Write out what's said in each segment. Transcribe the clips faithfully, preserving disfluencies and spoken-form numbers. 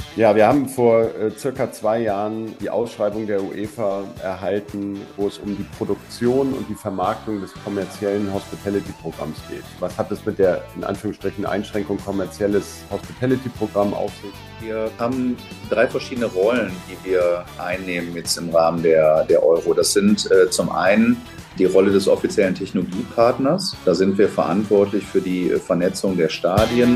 Ja, wir haben vor äh, circa zwei Jahren die Ausschreibung der UEFA erhalten, wo es um die Produktion und die Vermarktung des kommerziellen Hospitality-Programms geht. Was hat es mit der, in Anführungsstrichen, Einschränkung kommerzielles Hospitality-Programm auf sich? Wir haben drei verschiedene Rollen, die wir einnehmen jetzt im Rahmen der, der Euro. Das sind äh, zum einen die Rolle des offiziellen Technologiepartners. Da sind wir verantwortlich für die äh, Vernetzung der Stadien.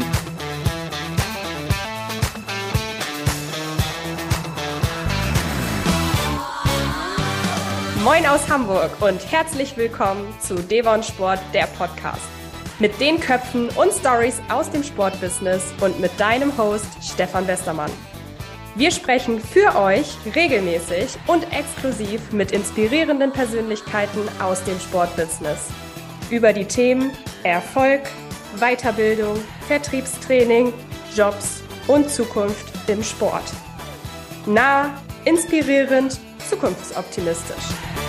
Moin aus Hamburg und herzlich willkommen zu Devon Sport, der Podcast. Mit den Köpfen und Stories aus dem Sportbusiness und mit deinem Host Stefan Westermann. Wir sprechen für euch regelmäßig und exklusiv mit inspirierenden Persönlichkeiten aus dem Sportbusiness über die Themen Erfolg, Weiterbildung, Vertriebstraining, Jobs und Zukunft im Sport. Nah, inspirierend, zukunftsoptimistisch.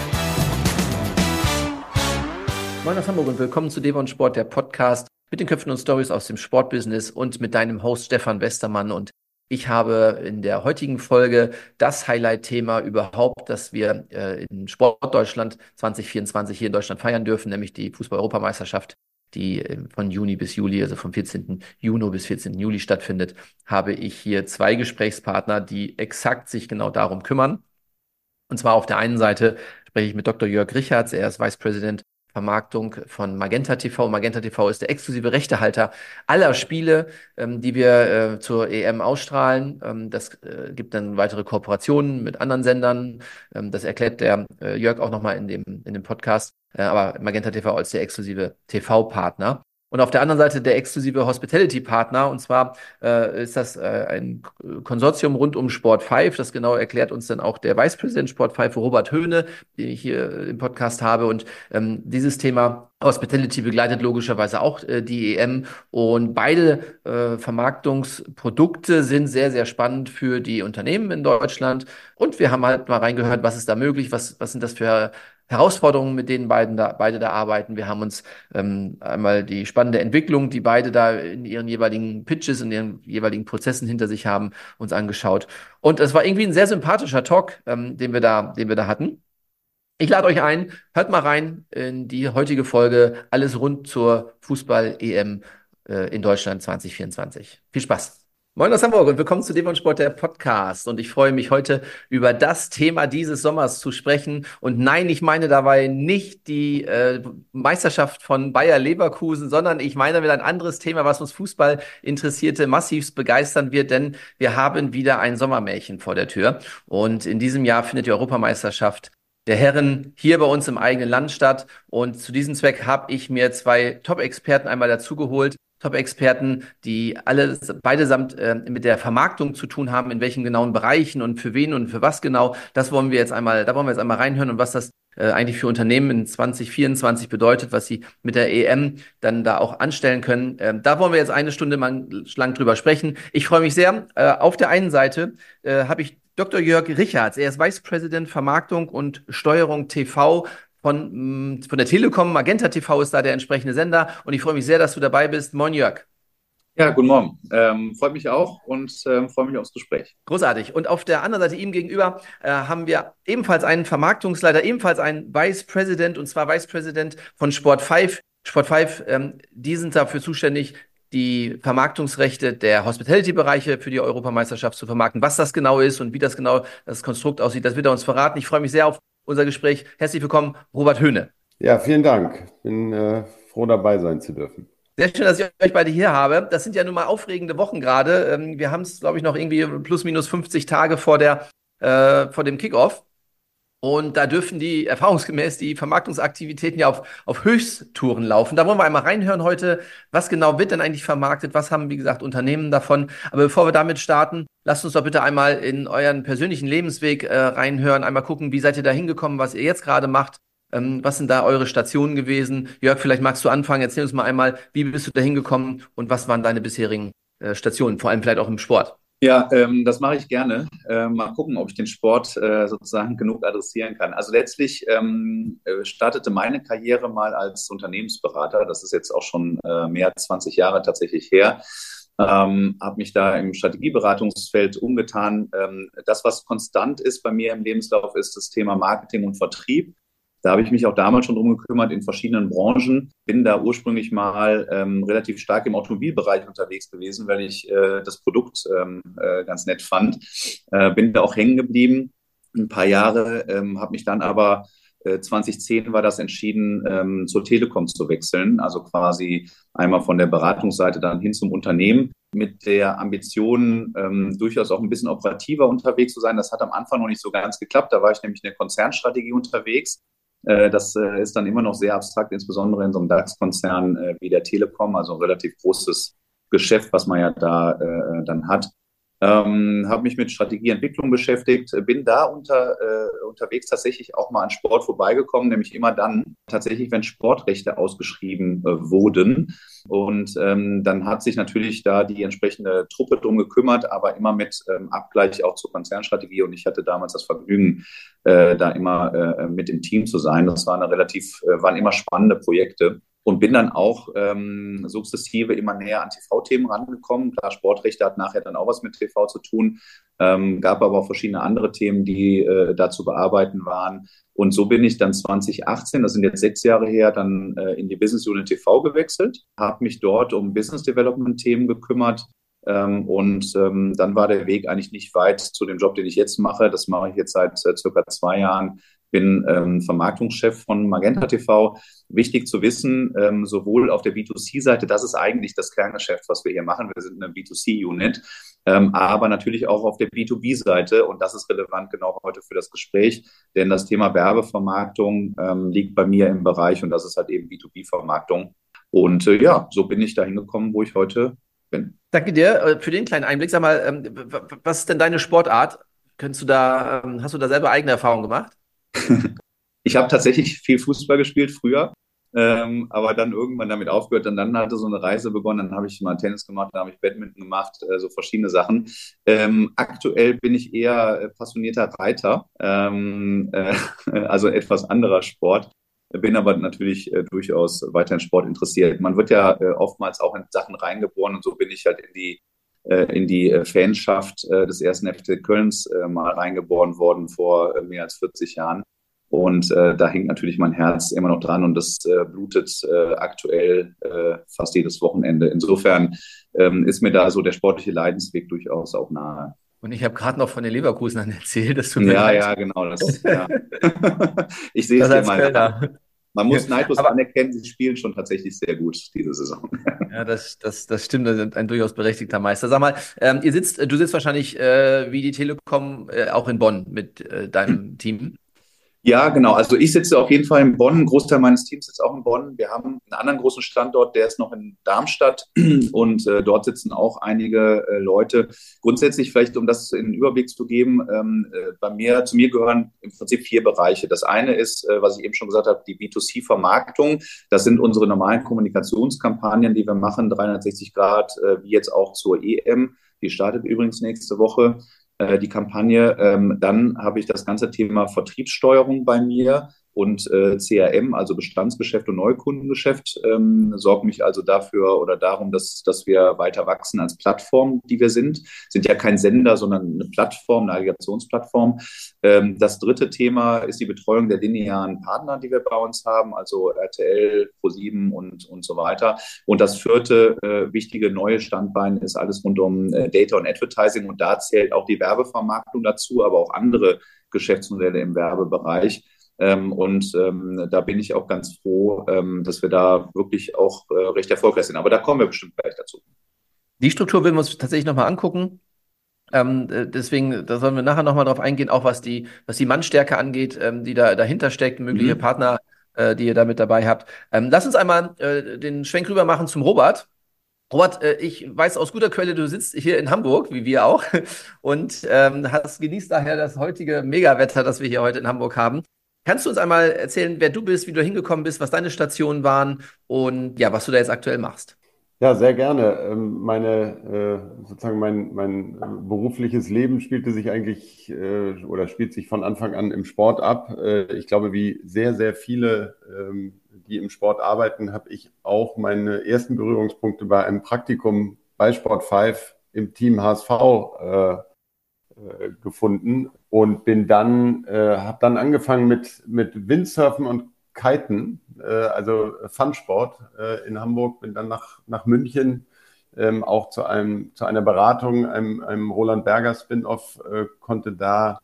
Moin aus Hamburg und willkommen zu Devon Sport, der Podcast mit den Köpfen und Stories aus dem Sportbusiness und mit deinem Host Stefan Westermann. Und ich habe in der heutigen Folge das Highlight-Thema überhaupt, das wir äh, in Sportdeutschland zwanzig vierundzwanzig hier in Deutschland feiern dürfen, nämlich die Fußball-Europameisterschaft, die äh, von Juni bis Juli, also vom vierzehnten Juni bis vierzehnten Juli stattfindet, habe ich hier zwei Gesprächspartner, die exakt sich genau darum kümmern. Und zwar auf der einen Seite spreche ich mit Doktor Jörg Richards, er ist Vice President Vermarktung von Magenta T V. Magenta T V ist der exklusive Rechtehalter aller Spiele, ähm, die wir äh, zur E M ausstrahlen. Ähm, das äh, gibt dann weitere Kooperationen mit anderen Sendern. Ähm, das erklärt der äh, Jörg auch nochmal in dem, in dem Podcast. Äh, aber Magenta T V als der exklusive T V-Partner. Und auf der anderen Seite der exklusive Hospitality-Partner. Und zwar äh, ist das äh, ein Konsortium rund um Sport fünf. Das genau erklärt uns dann auch der Vice President Sport fünf, Robert Höhne, den ich hier im Podcast habe. Und ähm, dieses Thema Hospitality begleitet logischerweise auch äh, die E M. Und beide äh, Vermarktungsprodukte sind sehr, sehr spannend für die Unternehmen in Deutschland. Und wir haben halt mal reingehört, was ist da möglich, was, was sind das für Herausforderungen, mit denen beiden da, beide da arbeiten. Wir haben uns ähm, einmal die spannende Entwicklung, die beide da in ihren jeweiligen Pitches, in ihren jeweiligen Prozessen hinter sich haben, uns angeschaut. Und es war irgendwie ein sehr sympathischer Talk, ähm, den wir da, den wir da hatten. Ich lade euch ein, hört mal rein in die heutige Folge, alles rund zur Fußball-E M äh, in Deutschland zwanzig vierundzwanzig. Viel Spaß! Moin aus Hamburg und willkommen zu Devon Sport, der Podcast. Und ich freue mich heute über das Thema dieses Sommers zu sprechen. Und nein, ich meine dabei nicht die äh, Meisterschaft von Bayer Leverkusen, sondern ich meine damit ein anderes Thema, was uns Fußballinteressierte massivst begeistern wird, denn wir haben wieder ein Sommermärchen vor der Tür. Und in diesem Jahr findet die Europameisterschaft der Herren hier bei uns im eigenen Land statt. Und zu diesem Zweck habe ich mir zwei Top-Experten einmal dazugeholt. Top-Experten, die alle beidesamt äh, mit der Vermarktung zu tun haben, in welchen genauen Bereichen und für wen und für was genau. Das wollen wir jetzt einmal, da wollen wir jetzt einmal reinhören und was das äh, eigentlich für Unternehmen in zwanzig vierundzwanzig bedeutet, was sie mit der E M dann da auch anstellen können. Ähm, da wollen wir jetzt eine Stunde lang, lang drüber sprechen. Ich freue mich sehr. Äh, auf der einen Seite äh, habe ich Doktor Jörg Richards. Er ist Vice President Vermarktung und Steuerung T V von, von der Telekom. Magenta T V ist da der entsprechende Sender. Und ich freue mich sehr, dass du dabei bist. Moin, Jörg. Ja, guten Morgen. Ähm, freut mich auch und ähm, freue mich aufs Gespräch. Großartig. Und auf der anderen Seite ihm gegenüber äh, haben wir ebenfalls einen Vermarktungsleiter, ebenfalls einen Vice President, und zwar Vice President von Sport fünf. Sport fünf, ähm, die sind dafür zuständig, die Vermarktungsrechte der Hospitality-Bereiche für die Europameisterschaft zu vermarkten. Was das genau ist und wie das genau das Konstrukt aussieht, das wird er uns verraten. Ich freue mich sehr auf unser Gespräch. Herzlich willkommen, Robert Höhne. Ja, vielen Dank. Bin äh, froh, dabei sein zu dürfen. Sehr schön, dass ich euch beide hier habe. Das sind ja nun mal aufregende Wochen gerade. Ähm, wir haben es, glaube ich, noch irgendwie plus minus fünfzig Tage vor der, äh, vor dem Kickoff. Und da dürfen die erfahrungsgemäß die Vermarktungsaktivitäten ja auf, auf Höchsttouren laufen. Da wollen wir einmal reinhören heute, was genau wird denn eigentlich vermarktet, was haben, wie gesagt, Unternehmen davon. Aber bevor wir damit starten, lasst uns doch bitte einmal in euren persönlichen Lebensweg äh, reinhören, einmal gucken, wie seid ihr da hingekommen, was ihr jetzt gerade macht, ähm, was sind da eure Stationen gewesen. Jörg, vielleicht magst du anfangen, erzähl uns mal einmal, wie bist du da hingekommen und was waren deine bisherigen äh, Stationen, vor allem vielleicht auch im Sport. Ja, ähm, das mache ich gerne. Äh, mal gucken, ob ich den Sport äh, sozusagen genug adressieren kann. Also letztlich ähm, äh, startete meine Karriere mal als Unternehmensberater. Das ist jetzt auch schon äh, mehr als zwanzig Jahre tatsächlich her. Ähm, habe mich da im Strategieberatungsfeld umgetan. Ähm, das, was konstant ist bei mir im Lebenslauf, ist das Thema Marketing und Vertrieb. Da habe ich mich auch damals schon drum gekümmert in verschiedenen Branchen. Bin da ursprünglich mal ähm, relativ stark im Automobilbereich unterwegs gewesen, weil ich äh, das Produkt ähm, äh, ganz nett fand. Äh, bin da auch hängen geblieben ein paar Jahre, ähm, habe mich dann aber äh, zwanzig zehn war das entschieden, ähm, zur Telekom zu wechseln, also quasi einmal von der Beratungsseite dann hin zum Unternehmen mit der Ambition, ähm, durchaus auch ein bisschen operativer unterwegs zu sein. Das hat am Anfang noch nicht so ganz geklappt. Da war ich nämlich in der Konzernstrategie unterwegs. Äh, das äh, ist dann immer noch sehr abstrakt, insbesondere in so einem DAX-Konzern äh, wie der Telekom, also ein relativ großes Geschäft, was man ja da äh, dann hat. Ähm, habe mich mit Strategieentwicklung beschäftigt, bin da unter, äh, unterwegs tatsächlich auch mal an Sport vorbeigekommen, nämlich immer dann tatsächlich, wenn Sportrechte ausgeschrieben äh, wurden. Und ähm, dann hat sich natürlich da die entsprechende Truppe drum gekümmert, aber immer mit ähm, Abgleich auch zur Konzernstrategie. Und ich hatte damals das Vergnügen, äh, da immer äh, mit im Team zu sein. Das war eine relativ, äh, waren immer spannende Projekte. Und bin dann auch ähm, sukzessive immer näher an T V-Themen rangekommen. Klar, Sportrechte hat nachher dann auch was mit T V zu tun, ähm, gab aber auch verschiedene andere Themen, die äh, da zu bearbeiten waren. Und so bin ich dann zwanzig achtzehn, das sind jetzt sechs Jahre her, dann äh, in die Business Unit T V gewechselt, habe mich dort um Business Development-Themen gekümmert. Ähm, und ähm, dann war der Weg eigentlich nicht weit zu dem Job, den ich jetzt mache. Das mache ich jetzt seit äh, circa zwei Jahren. Bin ähm, Vermarktungschef von Magenta T V. Wichtig zu wissen, ähm, sowohl auf der B zwei C-Seite, das ist eigentlich das Kerngeschäft, was wir hier machen. Wir sind eine B zwei C-Unit, ähm, aber natürlich auch auf der B zwei B-Seite. Und das ist relevant genau heute für das Gespräch, denn das Thema Werbevermarktung ähm, liegt bei mir im Bereich und das ist halt eben B zwei B-Vermarktung. Und äh, ja, so bin ich da hingekommen, wo ich heute bin. Danke dir äh, für den kleinen Einblick. Sag mal, ähm, w- w- was ist denn deine Sportart? Könntest du da, ähm, hast du da selber eigene Erfahrungen gemacht? Ich habe tatsächlich viel Fußball gespielt früher, ähm, aber dann irgendwann damit aufgehört. Und dann hatte so eine Reise begonnen. Dann habe ich mal Tennis gemacht, dann habe ich Badminton gemacht, äh, so verschiedene Sachen. Ähm, aktuell bin ich eher äh, passionierter Reiter, ähm, äh, also etwas anderer Sport. Bin aber natürlich äh, durchaus weiter in Sport interessiert. Man wird ja äh, oftmals auch in Sachen reingeboren und so bin ich halt in die äh, in die äh, Fanschaft äh, des ersten F C Kölns äh, mal reingeboren worden vor äh, mehr als vierzig Jahren. Und äh, da hängt natürlich mein Herz immer noch dran und das äh, blutet äh, aktuell äh, fast jedes Wochenende. Insofern ähm, ist mir da so der sportliche Leidensweg durchaus auch nahe. Und ich habe gerade noch von den Leverkusenern erzählt, das tut mir Ja, leid. ja, genau. Das, ja. Ich sehe es Das dir als mal. Kölner. Man muss neidlos Aber anerkennen, sie spielen schon tatsächlich sehr gut diese Saison. ja, das, das, das stimmt, das ist ein durchaus berechtigter Meister. Sag mal, ähm, ihr sitzt, du sitzt wahrscheinlich äh, wie die Telekom äh, auch in Bonn mit äh, deinem Team. Ja, genau. Also ich sitze auf jeden Fall in Bonn. Ein Großteil meines Teams sitzt auch in Bonn. Wir haben einen anderen großen Standort, der ist noch in Darmstadt und äh, dort sitzen auch einige äh, Leute. Grundsätzlich vielleicht, um das in den Überblick zu geben, ähm, äh, bei mir, zu mir gehören im Prinzip vier Bereiche. Das eine ist, äh, was ich eben schon gesagt habe, die B zwei C-Vermarktung. Das sind unsere normalen Kommunikationskampagnen, die wir machen, dreihundertsechzig Grad, äh, wie jetzt auch zur E M. Die startet übrigens nächste Woche. Die Kampagne. Ähm, dann habe ich das ganze Thema Vertriebssteuerung bei mir und äh, C R M, also Bestandsgeschäft und Neukundengeschäft, ähm, sorgt mich also dafür oder darum, dass, dass wir weiter wachsen als Plattform, die wir sind. Sind ja kein Sender, sondern eine Plattform, eine Aggregationsplattform. Ähm, das dritte Thema ist die Betreuung der linearen Partner, die wir bei uns haben, also R T L, ProSieben und, und so weiter. Und das vierte äh, wichtige neue Standbein ist alles rund um äh, Data und Advertising und da zählt auch die Werbevermarktung dazu, aber auch andere Geschäftsmodelle im Werbebereich. Ähm, und ähm, da bin ich auch ganz froh, ähm, dass wir da wirklich auch äh, recht erfolgreich sind. Aber da kommen wir bestimmt gleich dazu. Die Struktur werden wir uns tatsächlich nochmal angucken. Ähm, äh, deswegen, da sollen wir nachher nochmal drauf eingehen, auch was die, was die Mannstärke angeht, ähm, die da dahinter steckt, mögliche Mhm. Partner, äh, die ihr da mit dabei habt. Ähm, lass uns einmal äh, den Schwenk rüber machen zum Robert. Robert, äh, ich weiß aus guter Quelle, du sitzt hier in Hamburg, wie wir auch, und ähm, hast genießt daher das heutige Megawetter, das wir hier heute in Hamburg haben. Kannst du uns einmal erzählen, wer du bist, wie du hingekommen bist, was deine Stationen waren und ja, was du da jetzt aktuell machst? Ja, sehr gerne. Ähm, Meine, äh, sozusagen mein, mein äh, berufliches Leben spielte sich eigentlich äh, oder spielt sich von Anfang an im Sport ab. Äh, Ich glaube, wie sehr, sehr viele, ähm, die im Sport arbeiten, habe ich auch meine ersten Berührungspunkte bei einem Praktikum bei Sport fünf im Team H S V äh, äh, gefunden und bin dann, äh, habe dann angefangen mit, mit Windsurfen und Kiten, äh, also Funsport äh, in Hamburg, bin dann nach, nach München, ähm, auch zu einem, zu einer Beratung, einem, einem Roland Berger Spin-off, äh, konnte da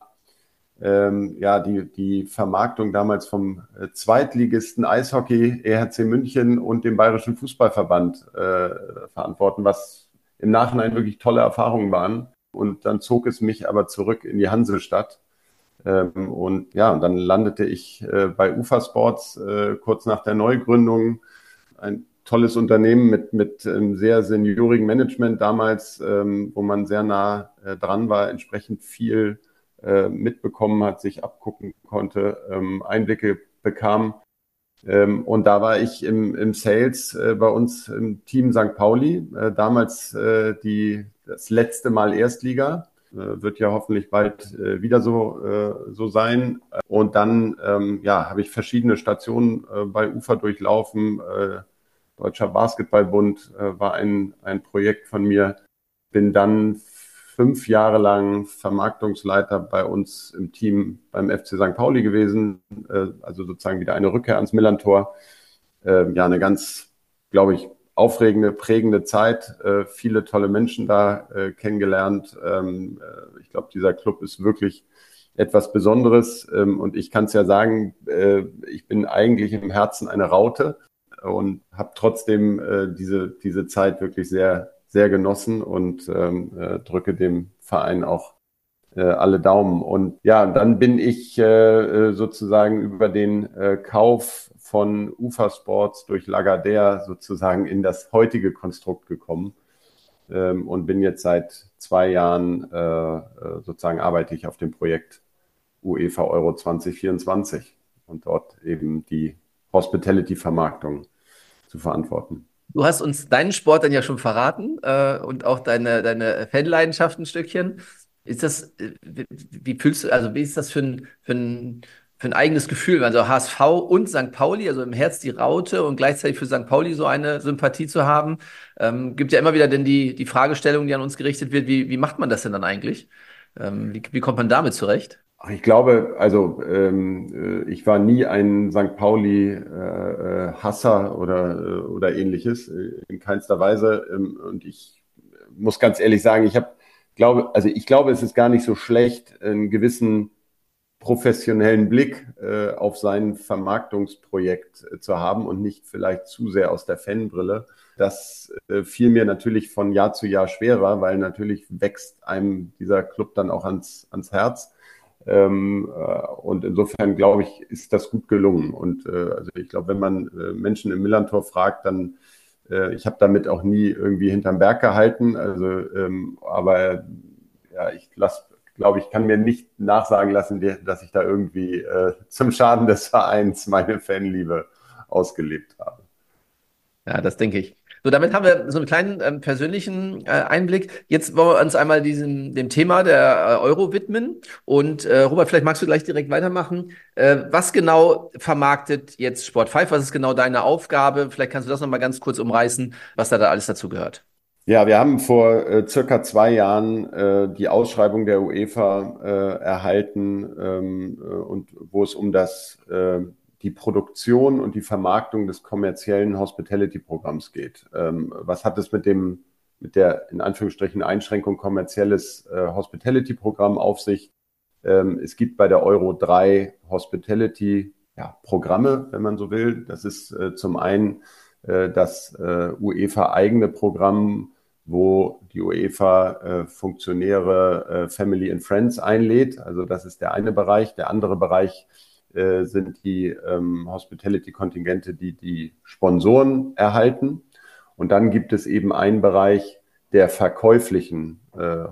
ähm, ja die, die Vermarktung damals vom äh, Zweitligisten Eishockey, E H C München und dem Bayerischen Fußballverband äh, verantworten, was im Nachhinein wirklich tolle Erfahrungen waren. Und dann zog es mich aber zurück in die Hansestadt. Ähm, und ja, und dann landete ich äh, bei UFA Sports äh, kurz nach der Neugründung. Ein tolles Unternehmen mit, mit ähm, sehr seniorigen Management damals, ähm, wo man sehr nah äh, dran war, entsprechend viel äh, mitbekommen hat, sich abgucken konnte, ähm, Einblicke bekam. Ähm, und da war ich im, im Sales äh, bei uns im Team Sankt Pauli, äh, damals äh, die, das letzte Mal Erstliga, äh, wird ja hoffentlich bald äh, wieder so, äh, so sein. Und dann ähm, ja, habe ich verschiedene Stationen äh, bei UFA durchlaufen. Äh, Deutscher Basketballbund äh, war ein, ein Projekt von mir. Bin dann fünf Jahre lang Vermarktungsleiter bei uns im Team beim F C Sankt Pauli gewesen, äh, also sozusagen wieder eine Rückkehr ans Millantor. Äh, ja, eine ganz, glaube ich, aufregende, prägende Zeit, äh, viele tolle Menschen da äh, kennengelernt. Ähm, äh, ich glaube, dieser Club ist wirklich etwas Besonderes ähm, und ich kann es ja sagen, äh, ich bin eigentlich im Herzen eine Raute und habe trotzdem äh, diese, diese Zeit wirklich sehr sehr genossen und ähm, äh, drücke dem Verein auch äh, alle Daumen. Und ja, dann bin ich äh, sozusagen über den äh, Kauf von UFA Sports durch Lagardère sozusagen in das heutige Konstrukt gekommen ähm, und bin jetzt seit zwei Jahren äh, sozusagen arbeite ich auf dem Projekt UEFA Euro zwanzig vierundzwanzig und dort eben die Hospitality-Vermarktung zu verantworten. Du hast uns deinen Sport dann ja schon verraten äh, und auch deine, deine Fanleidenschaft ein Stückchen. Ist das, äh, wie, wie fühlst du, also wie ist das für ein, für ein, für ein eigenes Gefühl? Also H S V und Sankt Pauli, also im Herz die Raute und gleichzeitig für Sankt Pauli so eine Sympathie zu haben. Ähm, gibt ja immer wieder denn die, die Fragestellung, die an uns gerichtet wird, wie, wie macht man das denn dann eigentlich? Ähm, wie, wie kommt man damit zurecht? Ach, ich glaube, also ähm, ich war nie ein Sankt Pauli-Hasser äh, oder, oder ähnliches, in keinster Weise. Ähm, und ich muss ganz ehrlich sagen, ich habe, glaube, also ich glaube, es ist gar nicht so schlecht, einen gewissen professionellen Blick äh, auf sein Vermarktungsprojekt äh, zu haben und nicht vielleicht zu sehr aus der Fanbrille. Das äh, fiel mir natürlich von Jahr zu Jahr schwerer, weil natürlich wächst einem dieser Club dann auch ans, ans Herz. Ähm, äh, und insofern, glaube ich, ist das gut gelungen. Und äh, also ich glaube, wenn man äh, Menschen im Millantor fragt, dann, äh, ich habe damit auch nie irgendwie hinterm Berg gehalten. Also, ähm, aber ja, ich lasse, glaube ich, kann mir nicht nachsagen lassen, dass ich da irgendwie äh, zum Schaden des Vereins meine Fanliebe ausgelebt habe. Ja, das denke ich. So, damit haben wir so einen kleinen ähm, persönlichen äh, Einblick. Jetzt wollen wir uns einmal diesem, dem Thema der äh, Euro widmen. Und äh, Robert, vielleicht magst du gleich direkt weitermachen. Äh, was genau vermarktet jetzt Sport fünf? Was ist genau deine Aufgabe? Vielleicht kannst du das nochmal ganz kurz umreißen, was da, da alles dazu gehört. Ja, wir haben vor äh, circa zwei Jahren äh, die Ausschreibung der UEFA äh, erhalten ähm, äh, und wo es um das äh, die Produktion und die Vermarktung des kommerziellen Hospitality-Programms geht. Ähm, was hat es mit dem, mit der in Anführungsstrichen Einschränkung kommerzielles äh, Hospitality-Programm auf sich? Ähm, es gibt bei der Euro drei Hospitality-Programme, wenn man so will. Das ist äh, zum einen äh, das äh, UEFA-eigene Programm, wo die UEFA äh, Funktionäre äh, Family and Friends einlädt. Also das ist der eine Bereich. Der andere Bereich sind die ähm, Hospitality-Kontingente, die die Sponsoren erhalten. Und dann gibt es eben einen Bereich der verkäuflichen äh,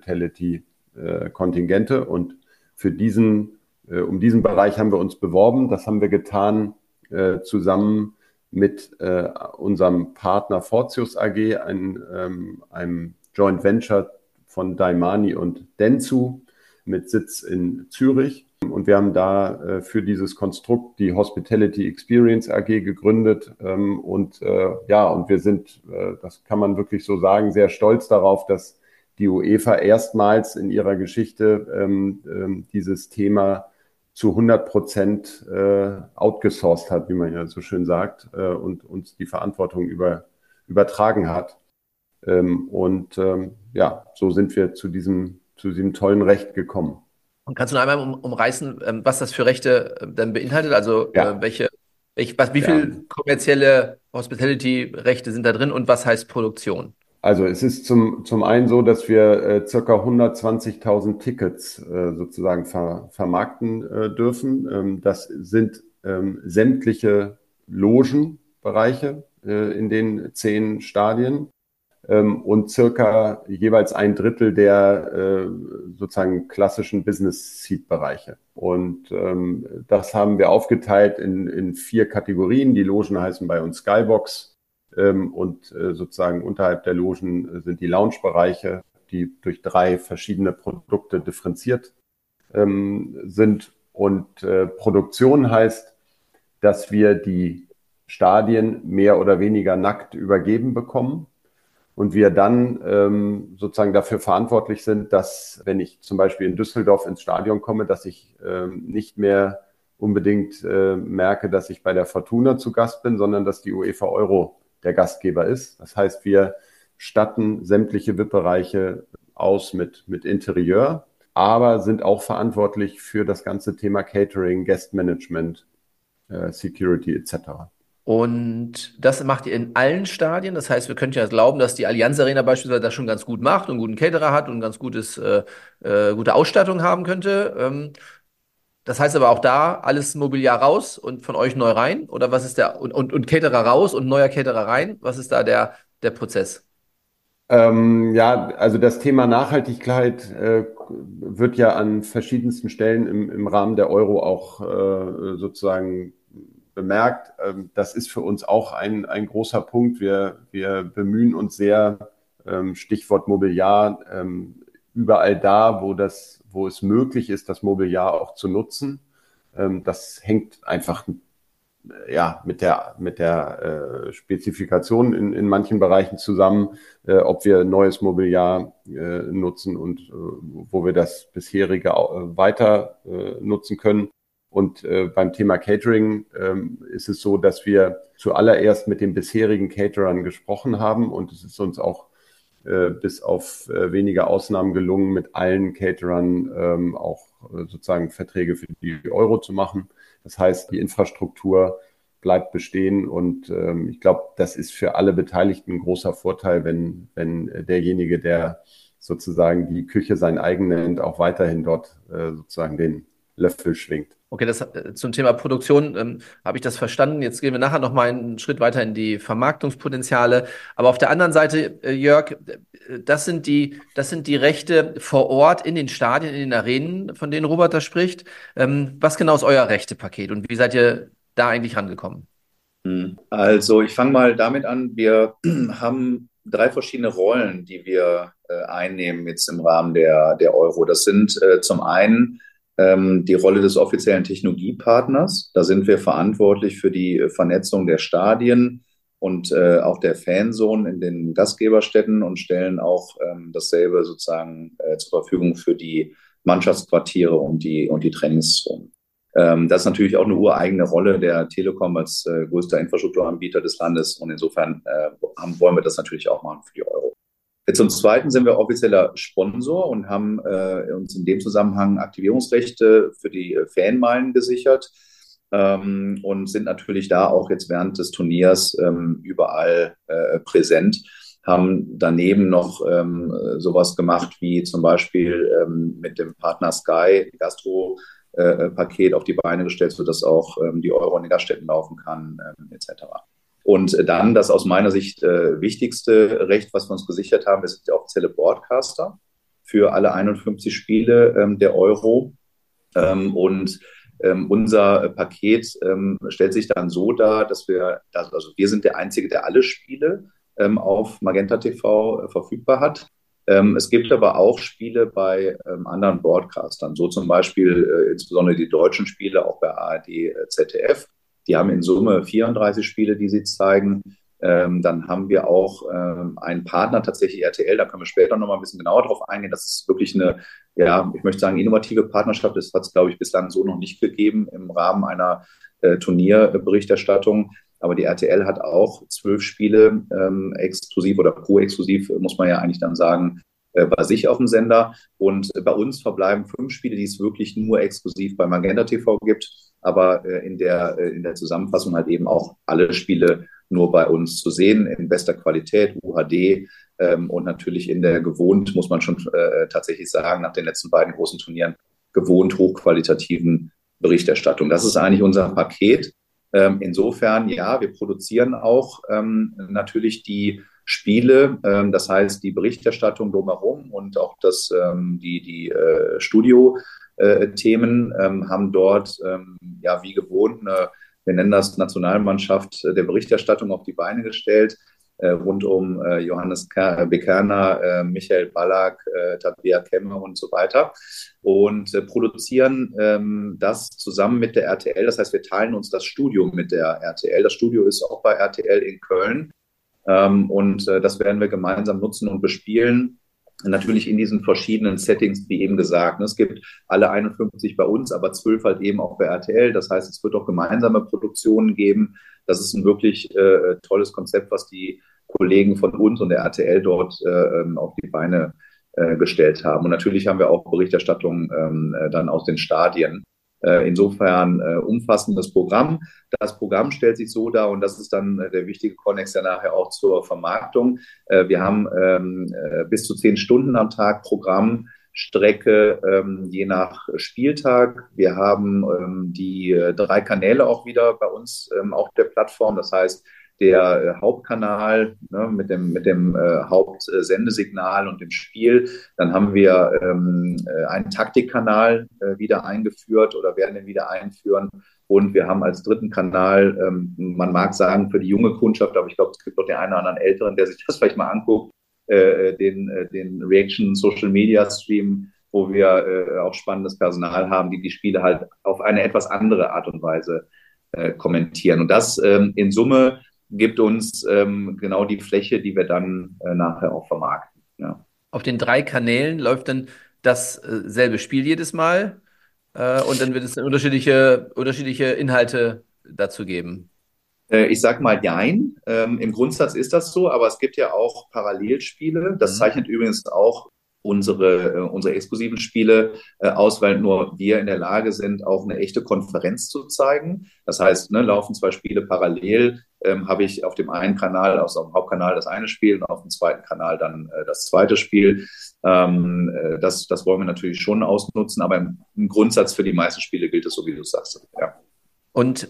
Hospitality-Kontingente. Äh, Und für diesen, äh, um diesen Bereich haben wir uns beworben. Das haben wir getan äh, zusammen mit äh, unserem Partner Fortius A G, ein, ähm, einem Joint Venture von Daimani und Dentsu mit Sitz in Zürich. Und wir haben da äh, für dieses Konstrukt die Hospitality Experience A G gegründet. Ähm, und äh, ja, und wir sind, äh, das kann man wirklich so sagen, sehr stolz darauf, dass die UEFA erstmals in ihrer Geschichte ähm, ähm, dieses Thema zu hundert Prozent äh, outgesourced hat, wie man ja so schön sagt, äh, und uns die Verantwortung über, übertragen hat. Ähm, und ähm, ja, so sind wir zu diesem, zu diesem tollen Recht gekommen. Und kannst du noch einmal um, umreißen, ähm, was das für Rechte äh, dann beinhaltet? Also Ja. äh, welche, welch, was, wie Ja. viel kommerzielle Hospitality-Rechte sind da drin und was heißt Produktion? Also es ist zum, zum einen so, dass wir äh, circa hundertzwanzigtausend Tickets äh, sozusagen ver, vermarkten äh, dürfen. Ähm, das sind ähm, sämtliche Logenbereiche äh, in den zehn Stadien ähm, und circa jeweils ein Drittel der äh, sozusagen klassischen Business-Seat-Bereiche. Und ähm, das haben wir aufgeteilt in, in vier Kategorien. Die Logen heißen bei uns Skybox. Und sozusagen unterhalb der Logen sind die Lounge-Bereiche, die durch drei verschiedene Produkte differenziert sind. Und Produktion heißt, dass wir die Stadien mehr oder weniger nackt übergeben bekommen und wir dann sozusagen dafür verantwortlich sind, dass, wenn ich zum Beispiel in Düsseldorf ins Stadion komme, dass ich nicht mehr unbedingt merke, dass ich bei der Fortuna zu Gast bin, sondern dass die UEFA Euro der Gastgeber ist. Das heißt, wir statten sämtliche V I P-Bereiche aus mit, mit Interieur, aber sind auch verantwortlich für das ganze Thema Catering, Guestmanagement, äh, Security et cetera. Und das macht ihr in allen Stadien. Das heißt, wir könnten ja glauben, dass die Allianz Arena beispielsweise das schon ganz gut macht und einen guten Caterer hat und ganz gutes, äh, äh, gute Ausstattung haben könnte. Ähm, Das heißt aber auch da alles Mobiliar raus und von euch neu rein? Oder was ist der, und, und, und Caterer raus und neuer Caterer rein? Was ist da der, der Prozess? Ähm, ja, also das Thema Nachhaltigkeit äh, wird ja an verschiedensten Stellen im, im Rahmen der Euro auch äh, sozusagen bemerkt. Ähm, das ist für uns auch ein, ein großer Punkt. Wir, wir bemühen uns sehr, ähm, Stichwort Mobiliar, ähm, überall da, wo das, wo es möglich ist, das Mobiliar auch zu nutzen. Ähm, das hängt einfach ja mit der mit der äh, Spezifikation in, in manchen Bereichen zusammen, äh, ob wir neues Mobiliar äh, nutzen und äh, wo wir das bisherige äh, weiter äh, nutzen können. Und äh, beim Thema Catering äh, ist es so, dass wir zuallererst mit den bisherigen Caterern gesprochen haben und es ist uns auch bis auf wenige Ausnahmen gelungen, mit allen Caterern ähm, auch sozusagen Verträge für die Euro zu machen. Das heißt, die Infrastruktur bleibt bestehen und ähm, ich glaube, das ist für alle Beteiligten ein großer Vorteil, wenn, wenn derjenige, der sozusagen die Küche sein eigen nennt, auch weiterhin dort äh, sozusagen den Löffel schwingt. Okay, das äh, zum Thema Produktion ähm, habe ich das verstanden. Jetzt gehen wir nachher noch mal einen Schritt weiter in die Vermarktungspotenziale. Aber auf der anderen Seite, äh, Jörg, äh, das sind die, das sind die Rechte vor Ort in den Stadien, in den Arenen, von denen Robert da spricht. Ähm, was genau ist euer Rechtepaket und wie seid ihr da eigentlich rangekommen? Also ich fange mal damit an. Wir haben drei verschiedene Rollen, die wir äh, einnehmen jetzt im Rahmen der, der Euro. Das sind äh, zum einen ähm, die Rolle des offiziellen Technologiepartners. Da sind wir verantwortlich für die Vernetzung der Stadien und äh, auch der Fanzone in den Gastgeberstädten und stellen auch ähm, dasselbe sozusagen äh, zur Verfügung für die Mannschaftsquartiere und die, und die Trainingszonen. Ähm, das ist natürlich auch eine ureigene Rolle der Telekom als äh, größter Infrastrukturanbieter des Landes und insofern äh, haben, wollen wir das natürlich auch machen für die Euro. Jetzt zum Zweiten sind wir offizieller Sponsor und haben äh, uns in dem Zusammenhang Aktivierungsrechte für die äh, Fanmeilen gesichert ähm, und sind natürlich da auch jetzt während des Turniers ähm, überall äh, präsent, haben daneben noch ähm, sowas gemacht wie zum Beispiel ähm, mit dem Partner Sky Gastro Äh, Paket auf die Beine gestellt, sodass auch ähm, die Euro in den Gaststätten laufen kann, ähm, et cetera. Und äh, dann das aus meiner Sicht äh, wichtigste Recht, was wir uns gesichert haben, ist der offizielle Broadcaster für alle einundfünfzig Spiele ähm, der Euro. Ähm, und ähm, unser Paket ähm, stellt sich dann so dar, dass wir, also wir sind der Einzige, der alle Spiele ähm, auf Magenta T V äh, verfügbar hat. Ähm, es gibt aber auch Spiele bei ähm, anderen Broadcastern, so zum Beispiel äh, insbesondere die deutschen Spiele, auch bei A R D, äh, Z D F. Die haben in Summe vierunddreißig Spiele, die sie zeigen. Ähm, dann haben wir auch ähm, einen Partner, tatsächlich R T L, da können wir später nochmal ein bisschen genauer drauf eingehen. Das ist wirklich eine, ja, ich möchte sagen, innovative Partnerschaft. Das hat es, glaube ich, bislang so noch nicht gegeben im Rahmen einer äh, Turnierberichterstattung. Aber die R T L hat auch zwölf Spiele ähm, exklusiv oder co-exklusiv, muss man ja eigentlich dann sagen, äh, bei sich auf dem Sender. Und äh, bei uns verbleiben fünf Spiele, die es wirklich nur exklusiv bei Magenta T V gibt. Aber äh, in der, äh, in der Zusammenfassung halt eben auch alle Spiele nur bei uns zu sehen, in bester Qualität, U H D ähm, und natürlich in der gewohnt, muss man schon äh, tatsächlich sagen, nach den letzten beiden großen Turnieren, gewohnt hochqualitativen Berichterstattung. Das ist eigentlich unser Paket. Ähm, insofern, ja, wir produzieren auch ähm, natürlich die Spiele, ähm, das heißt die Berichterstattung drumherum und auch das, ähm, die, die äh, Studio-Themen äh, ähm, haben dort, ähm, ja, wie gewohnt, eine, wir nennen das Nationalmannschaft der Berichterstattung auf die Beine gestellt, äh, rund um äh, Johannes Bekerner, äh, Michael Ballack, äh, Tabea Kemme und so weiter und äh, produzieren ähm, das zusammen mit der R T L. Das heißt, wir teilen uns das Studio mit der R T L. Das Studio ist auch bei R T L in Köln ähm, und äh, das werden wir gemeinsam nutzen und bespielen. Natürlich in diesen verschiedenen Settings, wie eben gesagt. Es gibt alle einundfünfzig bei uns, aber zwölf halt eben auch bei R T L. Das heißt, es wird auch gemeinsame Produktionen geben. Das ist ein wirklich äh, tolles Konzept, was die Kollegen von uns und der R T L dort äh, auf die Beine äh, gestellt haben. Und natürlich haben wir auch Berichterstattung äh, dann aus den Stadien. Äh, insofern äh, umfassendes Programm. Das Programm stellt sich so dar, und das ist dann äh, der wichtige Konnex ja nachher auch zur Vermarktung. Äh, wir haben ähm, äh, bis zu zehn Stunden am Tag Programmstrecke, ähm, je nach Spieltag. Wir haben ähm, die äh, drei Kanäle auch wieder bei uns ähm, auf der Plattform. Das heißt, der äh, Hauptkanal ne, mit dem, mit dem äh, Hauptsendesignal und dem Spiel. Dann haben wir ähm, äh, einen Taktikkanal äh, wieder eingeführt oder werden den wieder einführen. Und wir haben als dritten Kanal, ähm, man mag sagen für die junge Kundschaft, aber ich glaube, es gibt doch den einen oder anderen Älteren, der sich das vielleicht mal anguckt, äh, den, äh, den Reaction Social Media Stream, wo wir äh, auch spannendes Personal haben, die die Spiele halt auf eine etwas andere Art und Weise äh, kommentieren. Und das ähm, in Summe gibt uns ähm, genau die Fläche, die wir dann äh, nachher auch vermarkten. Ja. Auf den drei Kanälen läuft dann dasselbe Spiel jedes Mal äh, und dann wird es unterschiedliche, unterschiedliche Inhalte dazu geben. Äh, ich sag mal jein. Ähm, Im Grundsatz ist das so, aber es gibt ja auch Parallelspiele. Das mhm. zeichnet übrigens auch unsere, äh, unsere exklusiven Spiele äh, aus, weil nur wir in der Lage sind, auch eine echte Konferenz zu zeigen. Das heißt, ne, laufen zwei Spiele parallel, ähm, habe ich auf dem einen Kanal, also auf dem Hauptkanal das eine Spiel und auf dem zweiten Kanal dann äh, das zweite Spiel. Ähm, äh, das, das wollen wir natürlich schon ausnutzen, aber im, im Grundsatz für die meisten Spiele gilt es so, wie du sagst. Ja. Und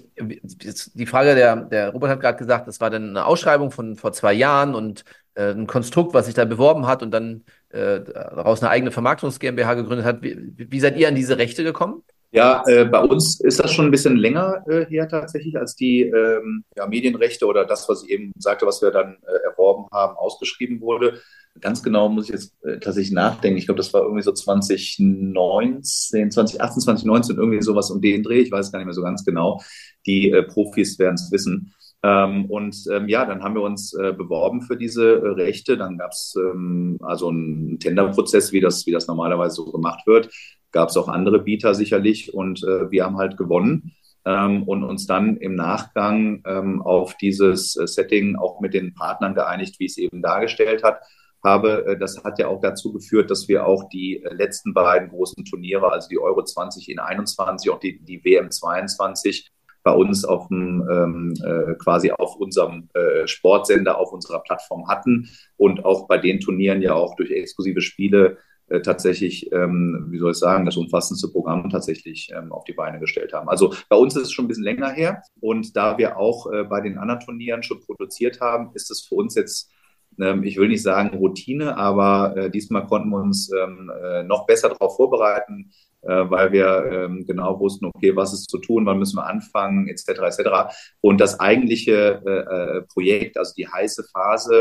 die Frage, der, der Robert hat gerade gesagt, das war dann eine Ausschreibung von vor zwei Jahren und äh, ein Konstrukt, was sich da beworben hat und dann äh, daraus eine eigene Vermarktungs GmbH gegründet hat. Wie, wie seid ihr an diese Rechte gekommen? Ja, äh, bei uns ist das schon ein bisschen länger äh, her tatsächlich, als die ähm, ja, Medienrechte oder das, was ich eben sagte, was wir dann äh, erworben haben, ausgeschrieben wurde. Ganz genau muss ich jetzt äh, tatsächlich nachdenken. Ich glaube, das war irgendwie so zwanzig neunzehn, zwanzig achtzehn, zwanzig neunzehn, irgendwie sowas um den Dreh. Ich weiß es gar nicht mehr so ganz genau. Die äh, Profis werden es wissen. Ähm, und ähm, ja, dann haben wir uns äh, beworben für diese äh, Rechte. Dann gab es ähm, also einen Tenderprozess, wie das, wie das normalerweise so gemacht wird. Gab es auch andere Bieter sicherlich. Und äh, wir haben halt gewonnen. Ähm, und uns dann im Nachgang ähm, auf dieses äh, Setting auch mit den Partnern geeinigt, wie es eben dargestellt hat. habe. Das hat ja auch dazu geführt, dass wir auch die letzten beiden großen Turniere, also die Euro zwanzig in einundzwanzig und die, die W M zweiundzwanzig, bei uns auf dem, ähm, äh, quasi auf unserem äh, Sportsender, auf unserer Plattform hatten und auch bei den Turnieren ja auch durch exklusive Spiele äh, tatsächlich, ähm, wie soll ich sagen, das umfassendste Programm tatsächlich ähm, auf die Beine gestellt haben. Also bei uns ist es schon ein bisschen länger her und da wir auch äh, bei den anderen Turnieren schon produziert haben, ist es für uns jetzt, ich will nicht sagen Routine, aber äh, diesmal konnten wir uns ähm, äh, noch besser darauf vorbereiten, äh, weil wir ähm, genau wussten, okay, was ist zu tun, wann müssen wir anfangen, et cetera et cetera. Und das eigentliche äh, Projekt, also die heiße Phase,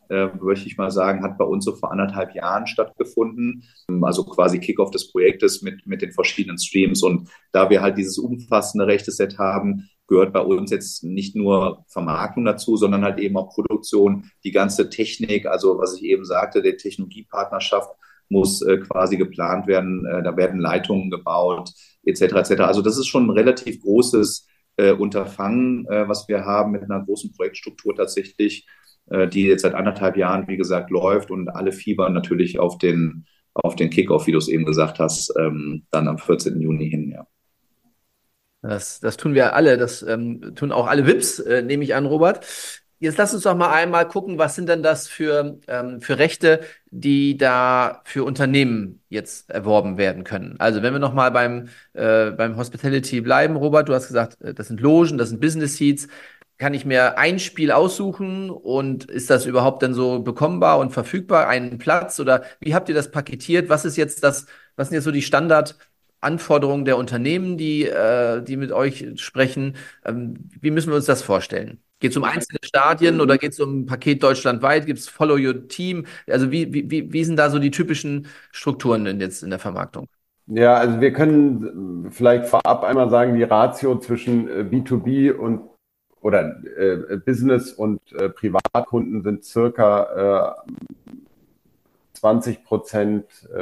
äh, möchte ich mal sagen, hat bei uns so vor anderthalb Jahren stattgefunden. Also quasi Kickoff des Projektes mit, mit den verschiedenen Streams. Und da wir halt dieses umfassende Rechteset haben, gehört bei uns jetzt nicht nur Vermarktung dazu, sondern halt eben auch Produktion, die ganze Technik, also was ich eben sagte, die Technologiepartnerschaft muss äh, quasi geplant werden, äh, da werden Leitungen gebaut, et cetera et cetera. Also das ist schon ein relativ großes äh, Unterfangen, äh, was wir haben mit einer großen Projektstruktur tatsächlich, äh, die jetzt seit anderthalb Jahren, wie gesagt, läuft und alle fiebern natürlich auf den, auf den Kickoff, wie du es eben gesagt hast, ähm, dann am vierzehnten Juni hin, ja. Das, das tun wir alle, das ähm, tun auch alle V I Ps, äh, nehme ich an, Robert. Jetzt lass uns doch mal einmal gucken, was sind denn das für, ähm, für Rechte, die da für Unternehmen jetzt erworben werden können. Also wenn wir noch mal beim, äh, beim Hospitality bleiben, Robert, du hast gesagt, äh, das sind Logen, das sind Business Seats. Kann ich mir ein Spiel aussuchen und ist das überhaupt dann so bekommbar und verfügbar, einen Platz? Oder wie habt ihr das paketiert? Was ist jetzt das, was sind jetzt so die Standardanforderungen der Unternehmen, die, äh, die mit euch sprechen? Ähm, wie müssen wir uns das vorstellen? Geht es um einzelne Stadien oder geht es um ein Paket deutschlandweit? Gibt es Follow Your Team? Also wie, wie, wie wie sind da so die typischen Strukturen in, jetzt in der Vermarktung? Ja, also wir können vielleicht vorab einmal sagen, die Ratio zwischen äh, B zwei B und oder äh, Business und äh, Privatkunden sind circa äh, zwanzig Prozent äh,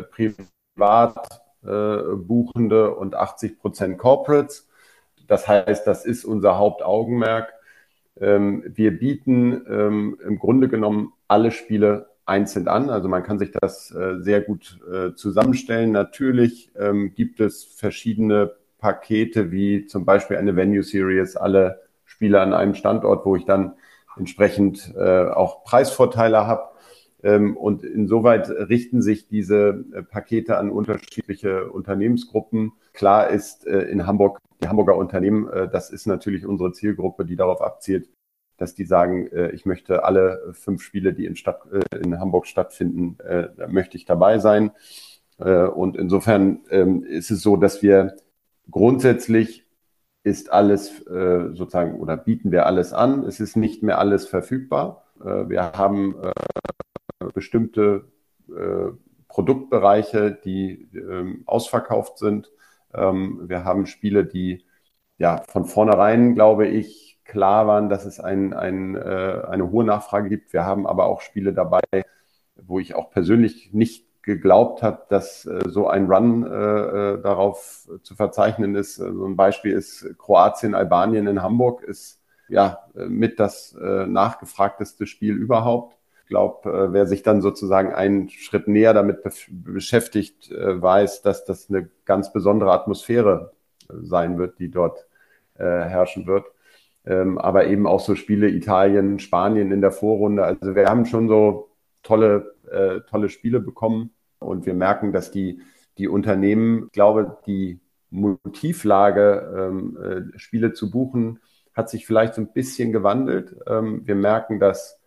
Privat äh, Buchende und achtzig Prozent Corporates. Das heißt, das ist unser Hauptaugenmerk. Ähm, wir bieten ähm, im Grunde genommen alle Spiele einzeln an. Also man kann sich das äh, sehr gut äh, zusammenstellen. Natürlich ähm, gibt es verschiedene Pakete, wie zum Beispiel eine Venue Series, alle Spiele an einem Standort, wo ich dann entsprechend äh, auch Preisvorteile habe. Ähm, und insoweit richten sich diese äh, Pakete an unterschiedliche Unternehmensgruppen. Klar ist äh, in Hamburg, die Hamburger Unternehmen, äh, das ist natürlich unsere Zielgruppe, die darauf abzielt, dass die sagen, äh, ich möchte alle fünf Spiele, die in, Stadt, äh, in Hamburg stattfinden, äh, da möchte ich dabei sein. Äh, und insofern ähm, ist es so, dass wir grundsätzlich ist alles äh, sozusagen oder bieten wir alles an. Es ist nicht mehr alles verfügbar. Äh, wir haben äh, bestimmte äh, Produktbereiche, die äh, ausverkauft sind. Ähm, wir haben Spiele, die ja von vornherein, glaube ich, klar waren, dass es ein, ein, äh, eine hohe Nachfrage gibt. Wir haben aber auch Spiele dabei, wo ich auch persönlich nicht geglaubt habe, dass äh, so ein Run äh, darauf zu verzeichnen ist. So also ein Beispiel ist Kroatien, Albanien in Hamburg ist ja mit das äh, nachgefragteste Spiel überhaupt. Ich glaube, äh, wer sich dann sozusagen einen Schritt näher damit be- beschäftigt, äh, weiß, dass das eine ganz besondere Atmosphäre äh, sein wird, die dort äh, herrschen wird. Ähm, aber eben auch so Spiele Italien, Spanien in der Vorrunde. Also wir haben schon so tolle, äh, tolle Spiele bekommen. Und wir merken, dass die, die Unternehmen, ich glaube, die Motivlage, ähm, äh, Spiele zu buchen, hat sich vielleicht so ein bisschen gewandelt. Ähm, wir merken, dass